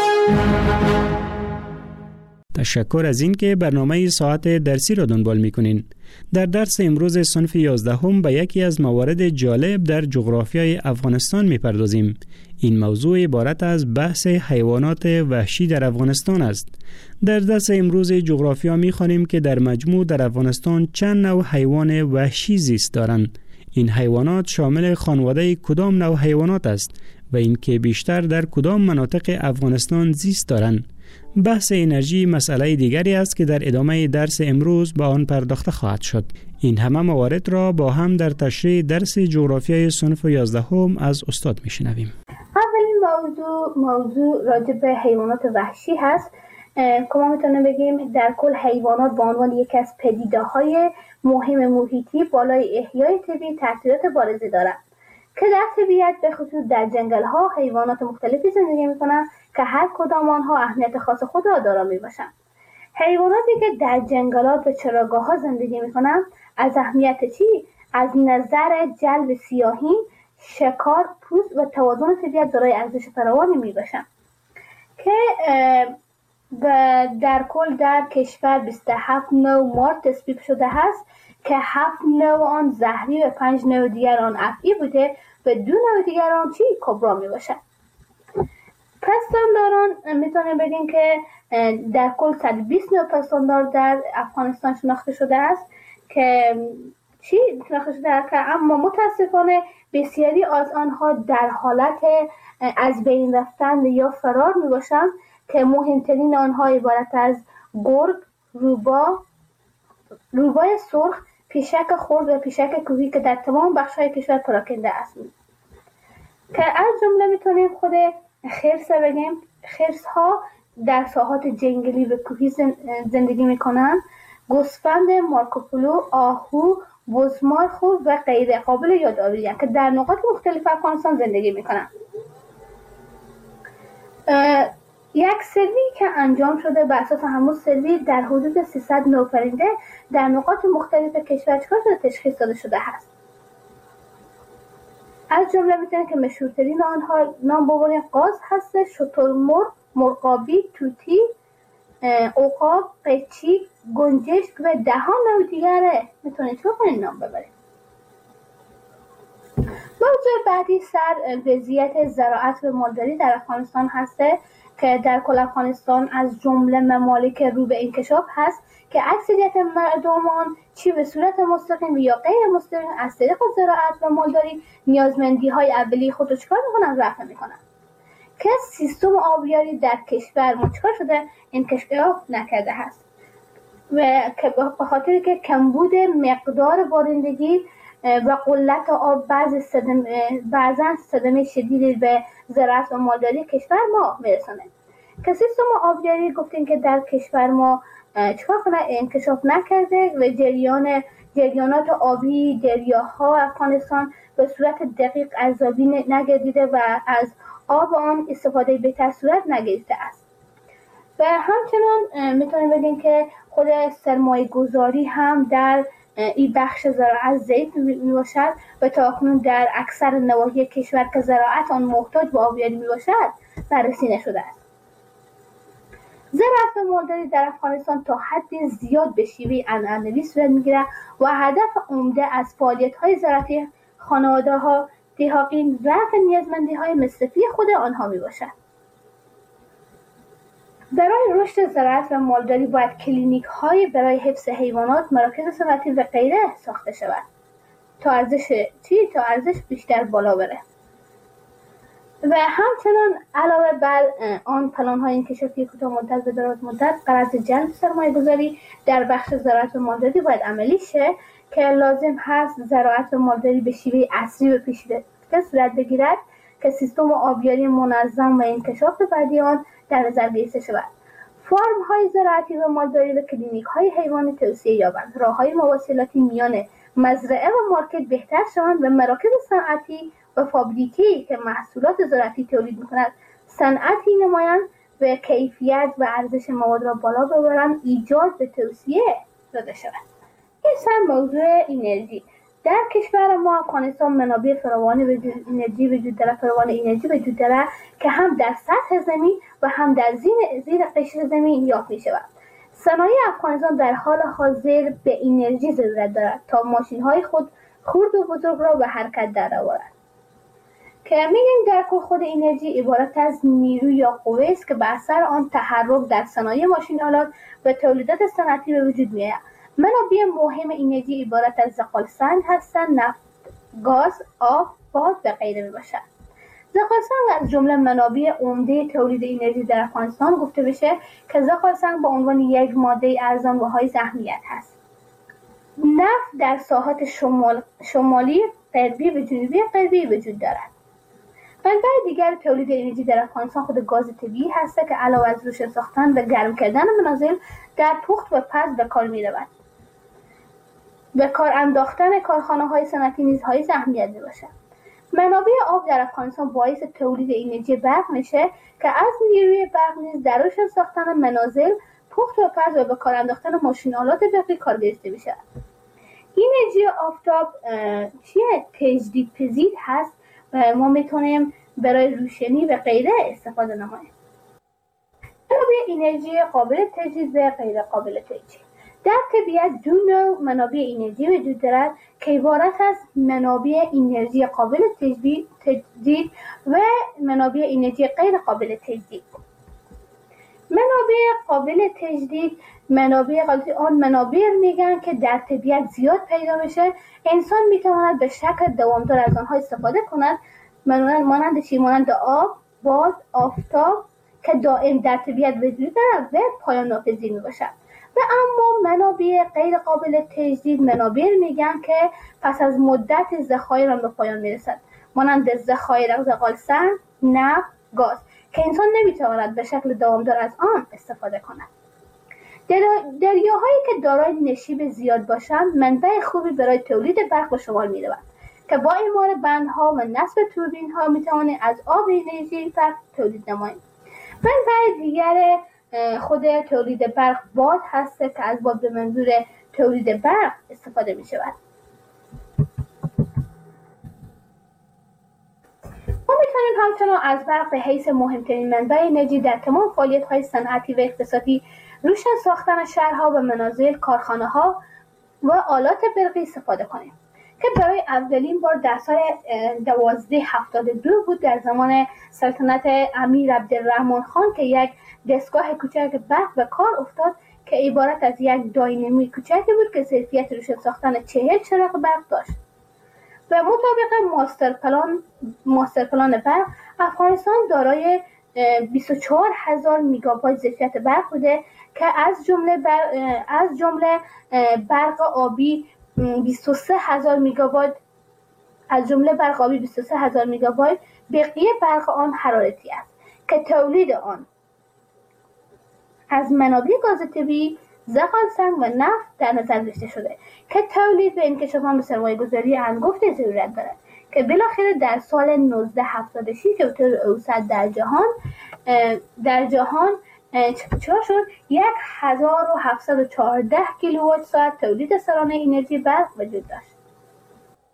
S12: تشکر از این که برنامه ساعت درسی را دنبال می‌کنین. در درس امروز صنف 11 به یکی از موارد جالب در جغرافیای افغانستان می‌پردازیم. این موضوع عبارت از بحث حیوانات وحشی در افغانستان است. در درس امروز جغرافیا می‌خوانیم که در مجموع در افغانستان چند نوع حیوان وحشی زیست دارند. این حیوانات شامل خانواده کدام نوع حیوانات است و اینکه بیشتر در کدام مناطق افغانستان زیست دارند. بحث انرژی مسئله دیگری است که در ادامه درس امروز به آن پرداخته خواهد شد. این همه موارد را با هم در تشریح درس جغرافیای صنف 11 از استاد میشنویم.
S15: اولین موضوع راجع به حیوانات وحشی هست که ما میتونیم بگیم در کل حیوانات به عنوان یکی از پدیده‌های مهم محیطی بالای احیای طبیعی تاثیرات بارزی دارند که در طبیعت به خصوص در جنگل‌ها حیوانات مختلفی زندگی می‌کنند که هر کدام آنها اهمیت خاص خود را دارا میباشند. حیواناتی که در جنگلات و چراگاه‌ها زندگی می‌کنند از اهمیت چی؟ از نظر جلب سیاحین، شکار، پوست و توازن طبیعت دارای ارزش فراوانی میباشند که در کل در کشور 27 نوع مار تصویب شده است که 7 نوع آن زهری و 5 نوع دیگر آن افعی بوده و 2 نوع دیگر آن کبرا میباشد. پستانداران میتونیم بگیم که در کل 120 نوع پستاندار در افغانستان شناخته شده است که اما متاسفانه بسیاری از آنها در حالت از بین رفتن یا فرار میباشند که مهمترین آنها عبارت از گرگ، روبای سرخ، پیشک خرد و پیشک کوهی که در تمام بخش‌های کشور پراکنده است. که از جمله میتونیم خود خرس بگیم. خرس‌ها در ساحات جنگلی و کوهی زندگی میکنند. گوسفند، مارکوپولو، آهو، بزمارخو و غیره قابل یادآوری که در نقاط مختلف افغانستان زندگی میکنند. یک سروی که انجام شده بر اساس همون سروی در حدود 300 نوع پرنده در نقاط مختلف کشور تشخیص داده شده است. از جمله میتونیم که مشهورترین آنها نام ببریم قاز هست، شترمرغ، مرغابی، توتی، عقاب، قیچی، گنجشک و 10 نوع دیگره میتونید چون نام ببریم. موضوع بعدی سر وضعیت زراعت و مالداری در افغانستان هسته که در کل افغانستان از جمله ممالک رو به انکشاف هست که اکثریت مردمان چی به صورت مستقیم یا غیر مستقیم از طریق زراعت و مالداری نیازمندی های اولیه خود رو چکار میکنن؟ رفع میکنن که سیستم آبیاری در کشور چکار شده؟ انکشاف نکرده هست و که به خاطر که کمبود مقدار بارندگی و قلت آب بعضا صدمه شدیدی به زراعت و مالداری کشور ما میرسونه که سیستم آبیاری گفتیم که در کشور ما چکار کنه؟ انکشاف نکرده و جریانات آبی دریاها افغانستان به صورت دقیق ارزیابی نگردیده و از آب آن استفاده بهتر صورت نگرفته است. و همچنان میتونیم بگیم که خود سرمایه گذاری هم در این بخش زراعت ضعیف میباشد و تا اکنون در اکثر نواحی کشور که زراعت آن محتاج به آبیاری میباشد بررسی نشده است. زراعت و مالداری در افغانستان تا حد زیاد به شیوه عنعنوی صورت میگیره و هدف عمده از فعالیت‌های زراعتی خانواده‌ها دهاقین رفع نیازمندی‌های مصرفی خود آنها میباشد. برای رشد زراعت و مالداری باید کلینیک‌های برای حفظ حیوانات، مراکز صنعتی و غیره ساخته شود تا ارزش بیشتر بالا بره. و همچنان علاوه بر آن پلان‌های انکشافی کوتاه مدت و دراز مدت غرض جلب سرمایه‌گذاری در بخش زراعت و مالداری باید عملی شه که لازم هست زراعت و مالداری به شیوه عصری و پیچیده صورت بگیرد که سیستم آبیاری منظم و انکشاف بعدی آن در نظر گرفته شود. فرم‌های زراعتی و مالداری و کلینیک‌های حیوانی توسعه یابند، راه‌های مواصلاتی میان مزرعه و مارکت بهتر شوند و مراکز صنعتی و فابریکه‌ای که محصولات زراعتی تولید می‌کند صنعتی نمایند و کیفیت و ارزش مواد را بالا ببرند، ایجاد به توسعه داده شود. این سر موضوع انرژی. در کشور ما افغانستان منابع فراوان انرژی وجود دارد که هم در سطح زمین و هم در زیر قشر زمین یافت می‌شود. صنایع افغانستان در حال حاضر به انرژی ضرورت دارد تا ماشین‌های خرد و بزرگ را به حرکت درآورد. که میگیم در کل خود انرژی عبارت از نیرو یا قوه است که به اثر آن تحرک در صنایع ماشین آلات و تولیدات صنعتی به وجود می‌آید. منابع مهم انرژی عبارت از زغال سنگ هستند، نفت، گاز، آب، باد و غیره میباشد. زغال سنگ از جمله منابع عمده تولید انرژی در افغانستان گفته بشه که زغال سنگ به عنوان یک ماده ارزان و حائز اهمیت هست. نفت در ساحات شمالی غربی و جنوبی غربی وجود دارد. منبع دیگر تولید انرژی در افغانستان خود گاز طبیعی هست که علاوه از روشن ساختن و گرم کردن منازل در پخت و پز به کار می‌رود. به کار انداختن کارخانه‌های صنعتی نیز حائز اهمیت می‌باشد. منابع آب در افغانستان باعث تولید انرژی برق میشه که از نیروی برق نیز در روشن ساختن منازل، پخت و پز و به کار انداختن ماشین‌آلات برقی کار گرفته میشه. انرژی آفتاب تجدیدپذیر هست و ما میتونیم برای روشنی و غیره استفاده نماییم. منابع انرژی قابل تجدید و غیر قابل تجدید. در طبیعت دو نوع منابع انرژی وجود دارد که عبارت از منابع انرژی قابل تجدید و منابع انرژی غیر قابل تجدید. منابع قابل تجدید آن منابع میگن که در طبیعت زیاد پیدا میشه، انسان میتواند به شکل دوامدار از آنها استفاده کند، مانند آب، باد، آفتاب که دائم در طبیعت وجود دارد و پایان ناپذیر میباشد. و اما منابع غیر قابل تجدید منابع میگن که پس از مدت ذخایر به پایان میرسد، مانند ذخایر زغال سنگ، نفت، گاز که انسان نمیتواند به شکل دوامدار از آن استفاده کند. دریاهایی که دارای نشیب زیاد باشند منبع خوبی برای تولید برق به شمار میروند که با اعمار بندها و نصب توربین ها میتوانیم از آب انرژی برق تولید نماییم. منبع دیگر خود تولید برق باد هست که از باد به منظور تولید برق استفاده می شود. ما میتونیم همچنان از برق به حیث مهمترین منبع انرژی در تمام فعالیت‌های صنعتی و اقتصادی، روشن ساختن شهرها و منازل، کارخانه‌ها و آلات برقی استفاده کنیم که برای اولین بار در سال 1272 بود در زمان سلطنت امیر عبدالرحمن خان که یک دستگاه کوچک برق به کار افتاد که عبارت از یک داینامی کوچکی بود که ظرفیت روشن ساختن 40 چراغ برق داشت. و مطابق ماستر پلان برق افغانستان دارای 24,000 میگاوات ظرفیت برق بوده که از جمله برق آبی 23,000 میگاوات، بقیه برق آن حرارتی است که تولید آن از منابع گاز طبیعی، زغال سنگ و نفت در نظر گرفته شده که تولید و انکشاف آن به سرمایه‌گذاری انگفت ضرورت دارد که بالاخره در سال 1986 که به طور اوسط در جهان چرا شد 1714 کیلووات ساعت تولید سالانه انرژی برق وجود داشت.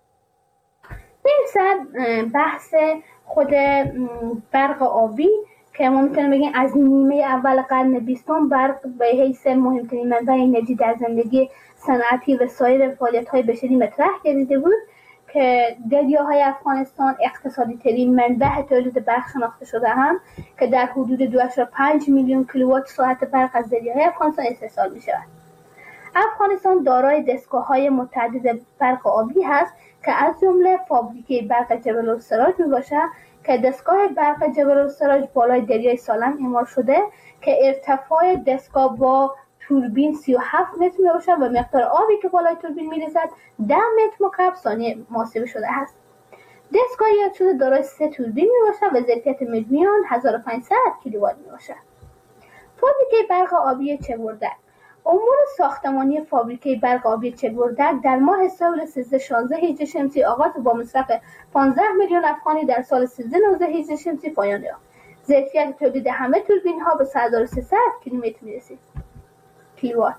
S15: میرسد بحث خود برق آبی که ما میتونیم بگیم از نیمه اول قرن 20 برق به حیث مهمترین منبع انرژی در زندگی صنعتی و سایر فعالیت‌های بشری مطرح گردیده بود که دریاهای افغانستان اقتصادی ترین منبع تولید برق شناخته شده هم که در حدود 2.5 میلیون کیلووات ساعت برق از دریاهای افغانستان استحصال می شود. افغانستان دارای دستگاه‌های متعدد برق آبی هست که از جمله فابریکه برق جبل السراج می باشد که دستگاه برق جبل السراج بالای دریای سالنگ اعمار شده که ارتفاع دستگاه با توربین 37 متر می باشد و مقدار آبی که بالای توربین می رسد 10 متر مکعب ثانیه محاسبه شده است. دستگاه یاد شده دارای 3 توربین می باشد و ظرفیت مجموعی آن 1500 کیلووات می باشد. فابریکه برق آبی چه‌بردک. امور ساختمانی فابریکه برق آبی چه‌بردک در ماه سال 1316 هجری شمسی آغاز با مصرف 15 میلیون افغانی در سال 1319 هجری شمسی پایان یافت. ظرفیت تولید همه توربین ها به 1300 کیلومتر می رسید. کیلووات.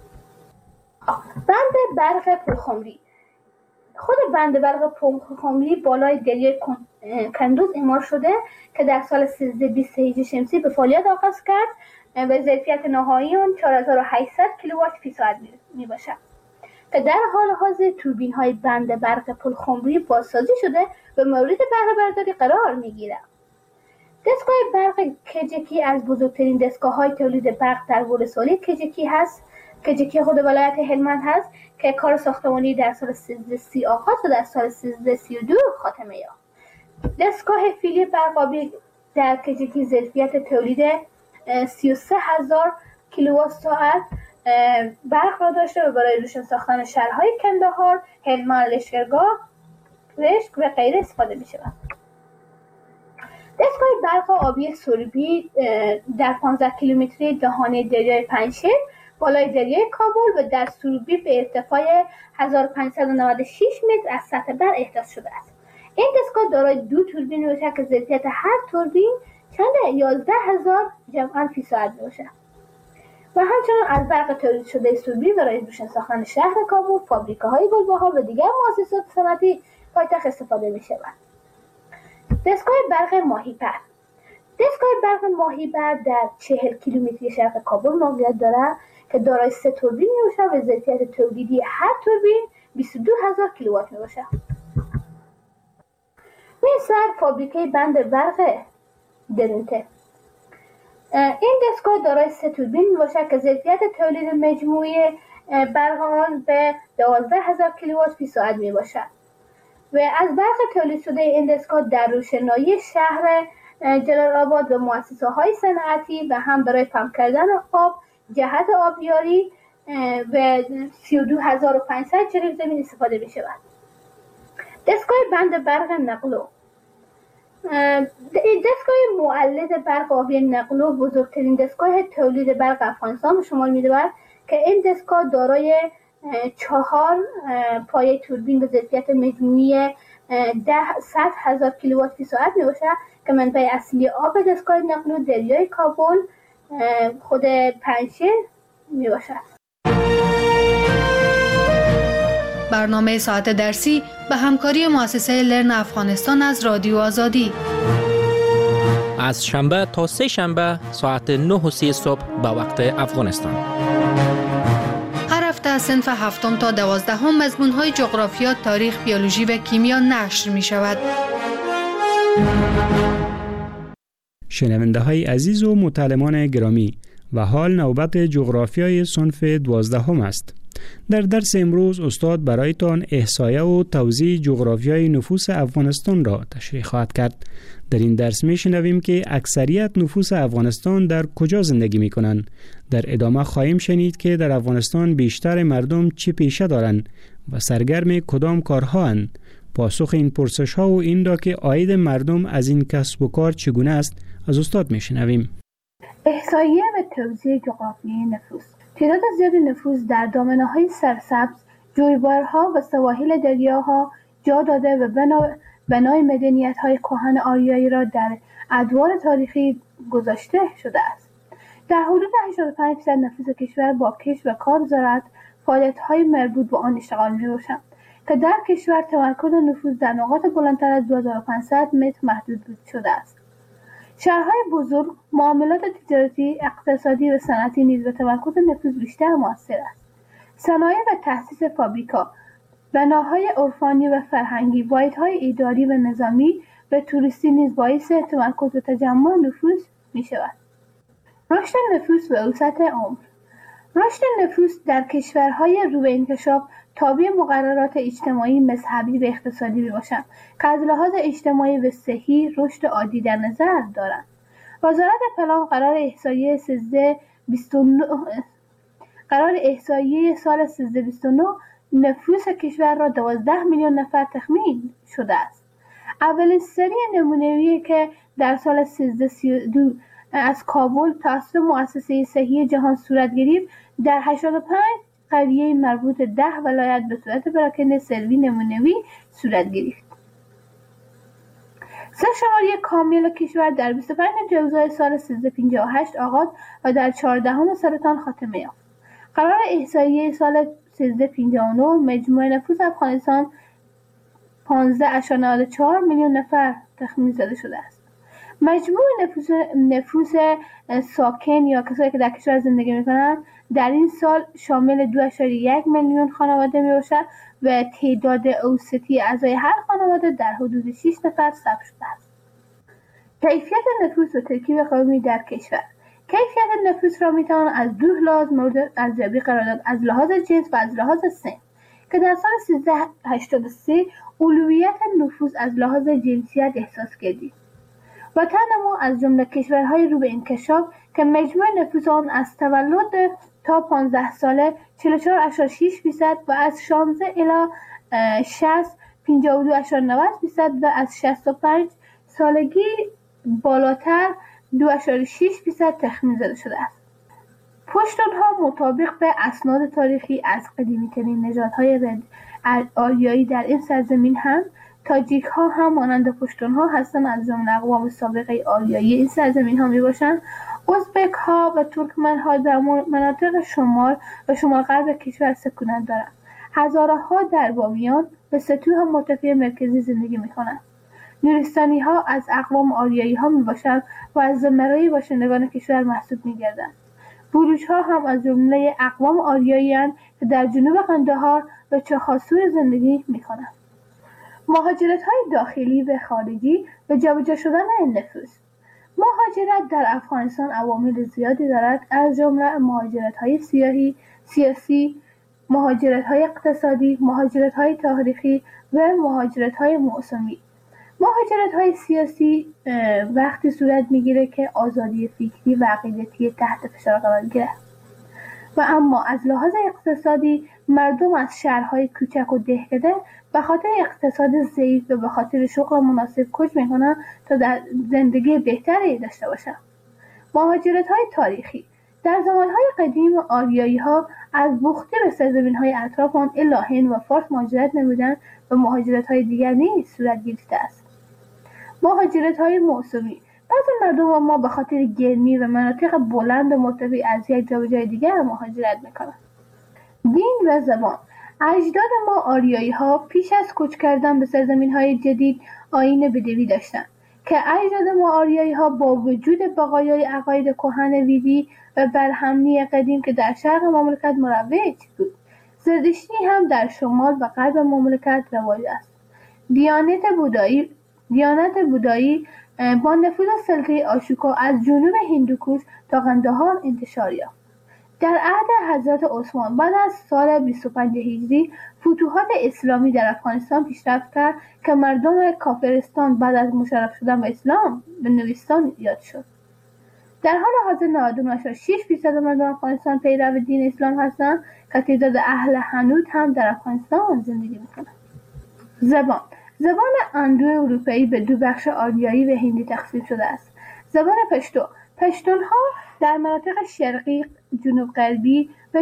S15: بند برق پلخمری. خود بند برق پلخمری بالای دریای کندوز اعمار شده که در سال 1320 هجری شمسی به فعالیت آغاز کرد و ظرفیت نهایی آن 4800 کیلووات فی ساعت می باشد که در حال حاضر توربین های بند برق پلخمری بازسازی شده و مورد بهره برداری قرار می گیرد. دستگاه برق کجکی از بزرگترین دستگاه های تولید برق در ولسوالی کجکی هست. کجکی خود ولایت هلمند هست که کار ساختمانی در سال 1330 آغاز و در سال 1332 خاتمه یافت. دستگاه فیلی برق آبی در کجکی ظرفیت تولید 33000 کیلووات ساعت برق را داشته و برای روشن ساختن شهرهای کندهار، هلمند، لشکرگاه، رشت و غیره استفاده می شود. دستگاه برق آبی سربی در 15 کیلومتری دهانه دریای پنجشیر بالای دریای کابل و در سربی به ارتفاع 1596 متر از سطح بر احداث شده است. این دستگاه دارای 2 توربین میباشد که ظرفیت هر توربین چند 11000 جمعاً فی ساعت میباشد و همچنان از برق تولید شده سربی برای روشن ساختن شهر کابل، فابریکه‌های گلبهار و دیگر مؤسسات صنعتی پایتخت استفاده می‌شود. دستگاه برق ماهیپر. دستگاه برق ماهیپر در 40 کیلومتری شرق کابل موقعیت دارد که دارای 3 توربین میباشد و ظرفیت تولیدی هر توربین 22000 کیلووات میباشد. مثل فابریکه بند برق درونته. این دستگاه دارای 3 توربین میباشد که ظرفیت تولید مجموعی برق آن به 12000 کیلووات فی ساعت میباشد و از برق تولید شده این دستگاه در روشنایی شهر جلال آباد و مؤسسه های صنعتی و هم برای پمپ کردن آب جهت آبیاری و 32500 جریب زمین استفاده می شود. دستگاه بند برق نقلو. دستگاه مولد برق آبی نقلو بزرگترین دستگاه تولید برق افغانستان به شمار می رود که این دستگاه دارای 4 پایه توربین به ظرفیت مجموعی 100,000 کیلووات فی ساعت می باشد که منبع اصلی آب دستگاه نقلو دریای کابل خود پنجشیر می باشد.
S11: برنامه ساعت درسی به همکاری مؤسسه لرن افغانستان از رادیو آزادی
S14: از شنبه تا سه شنبه ساعت 9:30 صبح به وقت افغانستان.
S11: هر هفته از صنف 7 تا 12 مضمون‌های جغرافیا، تاریخ، بیولوژی و کیمیا نشر می شود.
S12: شنونده های عزیز و متعلمان گرامی، و حال نوبت جغرافیای صنف 12 است. در درس امروز استاد برایتان احصایه و توزیع جغرافیای نفوس افغانستان را تشریح خواهد کرد. در این درس می شنویم که اکثریت نفوس افغانستان در کجا زندگی می کنند. در ادامه خواهیم شنید که در افغانستان بیشتر مردم چه پیشه دارند و سرگرم کدام کارها اند. پاسخ این پرسش ها و این را که عاید مردم از این کسب و کار چگونه است از استاد می شنویم.
S15: احصایه و توزیع جغرافیای نفوس. تعداد زیاد نفوس در دامنه‌های سرسبز، جویبارها و سواحل دریاها جا داده و بنای مدنیت‌های کهن آریایی را در ادوار تاریخی گذاشته شده است. در حدود 85% نفوس کشور با کشت و کار زراعت فعالیت‌های مربوط به آن اشتغال می‌باشند که در کشور تمرکز نفوس در نقاط بلندتر از 2500 متر محدود شده است. شهرهای بزرگ معاملات تجارتی، اقتصادی و صنعتی نیز به تمرکز نفوذ بیشتر موثر است. صنایع و تأسیس فابریکا، بناهای عرفانی و فرهنگی، واحدهای اداری و نظامی و توریستی نیز باعث تمرکز و تجمع نفوذ می شود. رشد نفوس و وسعت عمر. رشد نفوس در کشورهای رو به انکشاف تابع مقررات اجتماعی، مذهبی و اقتصادی میباشند که از لحاظ اجتماعی و صحی رشد عادی در نظر دارند. وزارت پلان قرار احصایه سال 1329 نفوس کشور را 12 میلیون نفر تخمین شده است. اولین سری نمونه‌ای که در سال 1332 از کابل توسط مؤسسه صحی جهان صورت گرفت، در 85 قریه مربوط 10 ولایت به صورت پراکنده سروی نمونه‌ای صورت گرفت. سرشماری کامل کشور در 25 جوزای سال 1358 آغاز و در 14 سرطان خاتمه یافت. قرار احصایه سال 1359 مجموع نفوس افغانستان 15.4 میلیون نفر تخمین زده شده است. مجموع نفوس ساکن یا کسایی که در کشور زندگی میکنند در این سال شامل 2.1 میلیون خانواده میباشد و تعداد اوسطی اعضای هر خانواده در حدود 6 نفر ثبت شده است. کیفیت نفوس و ترکیب قومی در کشور. کیفیت نفوس را میتوان از دو لحاظ مورد ارزیابی قرار داد: از لحاظ جنس و از لحاظ سن، که در سال 1383 اولویت نفوس از لحاظ جنسیت احساس کردید. وطن ما از جمله کشورهای رو به انکشاف که مجموع نفوس آن از تولد تا 15 ساله 44.6% و از 16 الی 60 52.90% و از 65 سالگی بالاتر 2.6% تخمین زده شده است. پشتونها مطابق به اسناد تاریخی از قدیمی‌ترین نژادهای آریایی در این سرزمین هم تاجیک‌ها هم مانند پشتون‌ها هستند، از جمله اقوام سابقه آریایی این سرزمین‌ها میباشند. ازبک‌ها و ترکمن‌ها در مناطق شمال و شمال غرب کشور سکونت دارند. هزاره‌ها در بامیان و سطوح مرتفع مرکزی زندگی می‌کنند. نورستانی‌ها از اقوام آریایی‌ها میباشند و از زمره‌ی باشندگان کشور محسوب می‌گردند. بلوچ‌ها هم از جمله اقوام آریایی‌اند که در جنوب قندهار و چخاسور زندگی می‌کنند. مهاجرت‌های داخلی و خارجی و جابجا شدن نفوس. مهاجرت در افغانستان عوامل زیادی دارد، از جمله مهاجرت‌های سیاسی، مهاجرت‌های اقتصادی، مهاجرت‌های تاریخی و مهاجرت‌های موسمی. مهاجرت‌های سیاسی وقتی صورت می‌گیره که آزادی فکری و عقیدتی تحت فشار قرار گیرد. و اما از لحاظ اقتصادی مردم از شهرهای کوچک و دهکده به خاطر اقتصاد ضعیف و به خاطر شغل مناسب کوچ میکنند تا در زندگی بهتری داشته باشند. مهاجرت‌های تاریخی. در زمانهای قدیم آریایی‌ها از بوختی به سرزمین‌های اطراف آن الی هند و فارس مهاجرت نمودند و مهاجرت‌های دیگر نیز صورت گرفته است. مهاجرت‌های موسمی. بعضی مردم ما به خاطر گرمی و مناطق بلند و مرتفع از یک جا به جای دیگر مهاجرت میکنند. دین و زبان. اجداد ما آریایی‌ها پیش از کوچ کردن به سرزمین‌های جدید آیین بدوی داشتند که اجداد ما آریایی‌ها با وجود بقایای عقاید کهن ویدی و برهمنی قدیم که در شرق مملکت مروج بود، زرتشتی هم در شمال و غرب مملکت رواج است. دیانت بودایی با نفوذ سلطه آشوکا از جنوب هندوکوش تا قندهار انتشار یافت. در عهد حضرت عثمان بعد از سال 25 هجری فتوحات اسلامی در افغانستان پیشرفت کرد که مردم کافرستان بعد از مشرف شدن به اسلام به نوستان یاد شد. در حال حاضر 99.6% مردم افغانستان پیرو دین اسلام هستند که تعداد اهل حنوت هم در افغانستان زندگی میکنند. زبان اندو اروپایی به دو بخش آریایی و هندی تقسیم شده است. زبان پشتونها در مناطق شرقی، جنوب غربی و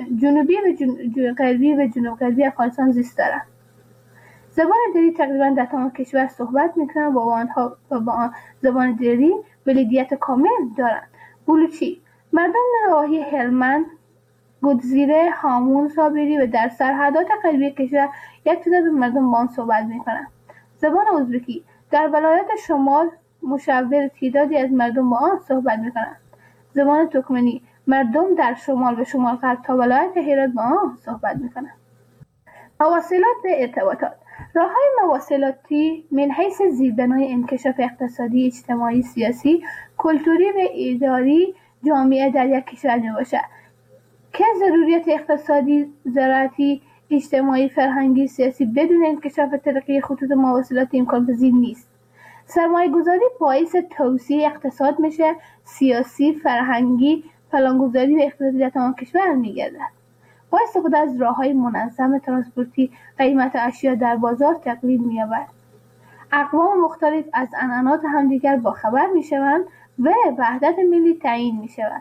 S15: جنوب غربی افغانستان زیست دارند. زبان دری تقریبا در تمام کشور صحبت میکنند و با زبان دری بلدیت کامل دارند. بلوچی. مردم نواحی هلمند، گودزیره، هامون، صابری و در سرحدات غربی کشور یک تعداد مردم با آن صحبت میکنند. زبان ازبکی. در ولایات شمال مشاور تعدادی از مردم با آن صحبت می‌کنند. زبان ترکمنی مردم در شمال و شمال غرب تا ولایت هرات با آن صحبت می‌کنند. مواصلات و ارتباطات. راه‌های مواصلاتی من حیث زیربنای انکشاف اقتصادی، اجتماعی، سیاسی، کلتوری و اداری جامعه در یک کشور میباشد که ضروریات اقتصادی، زراعتی، اجتماعی، فرهنگی، سیاسی بدون انکشاف ترقی خطوط مواصلات امکان پذیر نیست. سرمایه گذاری باعث توسعه اقتصاد میشه، سیاسی، فرهنگی، پلانگذاری و اقتصادی در تمام کشور میگردد. با استفاده از راه‌های منظم ترانسپورتی قیمت اشیا در بازار تقلیل می‌یابد. اقوام مختلف از عنعنات همدیگر باخبر می‌شوند و وحدت ملی تعیین می‌شود.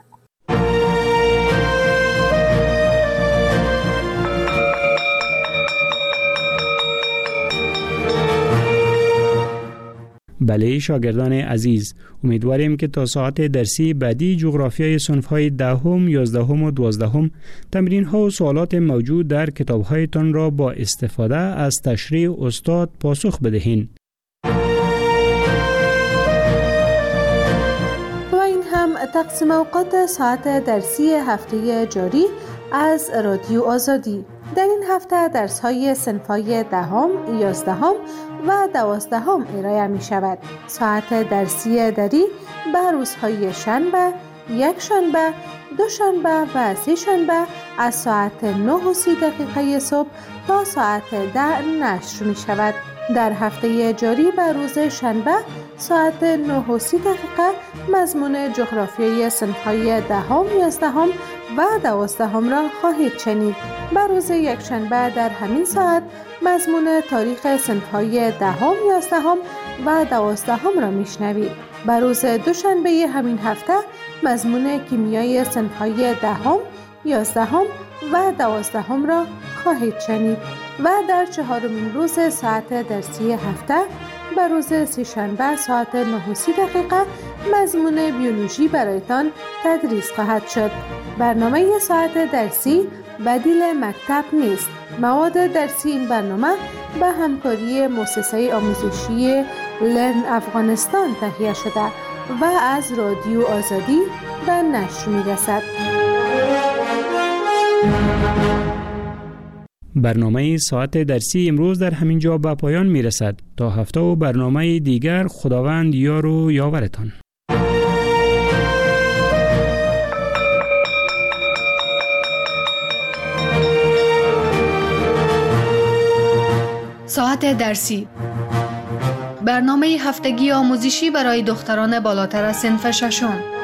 S12: بله شاگردان عزیز، امیدواریم که تا ساعت درسی بعدی جغرافیای صنف‌های 10ام، 11ام و 12ام تمرین‌ها و سوالات موجود در کتاب‌هایتان را با استفاده از تشریح استاد پاسخ بدهید.
S16: و این هم تقسیم اوقات ساعت درسی هفته جاری از رادیو آزادی. در این هفته درس‌های صنف‌های 10ام، 11ام و 12ام ارائه می شود. ساعت درسی دری به روزهای شنبه، یک شنبه، دوشنبه و سه شنبه از ساعت 9:30 صبح تا ساعت 10 نشر می شود. در هفته جاری به روز شنبه ساعت 9:30 مضمون جغرافیای صنف‌های 10ام، 11ام و 12ام را خواهید شنید. به روز یکشنبه در همین ساعت مضمون تاریخ صنف‌های 10ام، 11ام و 12ام را میشنوید. به روز دوشنبه همین هفته مضمون کیمیای صنف‌های 10ام، 11ام و 12ام را خواهید شنید و در چهارمین روز ساعت درسی هفته به روز سه‌شنبه ساعت 9:30 مضمون بیولوژی برایتان تدریس خواهد شد. برنامه ساعت درسی بدیل مکتب نیست. مواد درسی این برنامه به همکاری مؤسسه آموزشی لرن افغانستان تهیه شده و از رادیو آزادی به نشر می‌رسد.
S12: برنامه ساعت درسی امروز در همین جا به پایان می‌رسد. تا هفته و برنامه دیگر خداوند یار و یاورتان.
S11: ساعت درسی، برنامه هفتگی آموزشی برای دختران بالاتر از صنف ششم.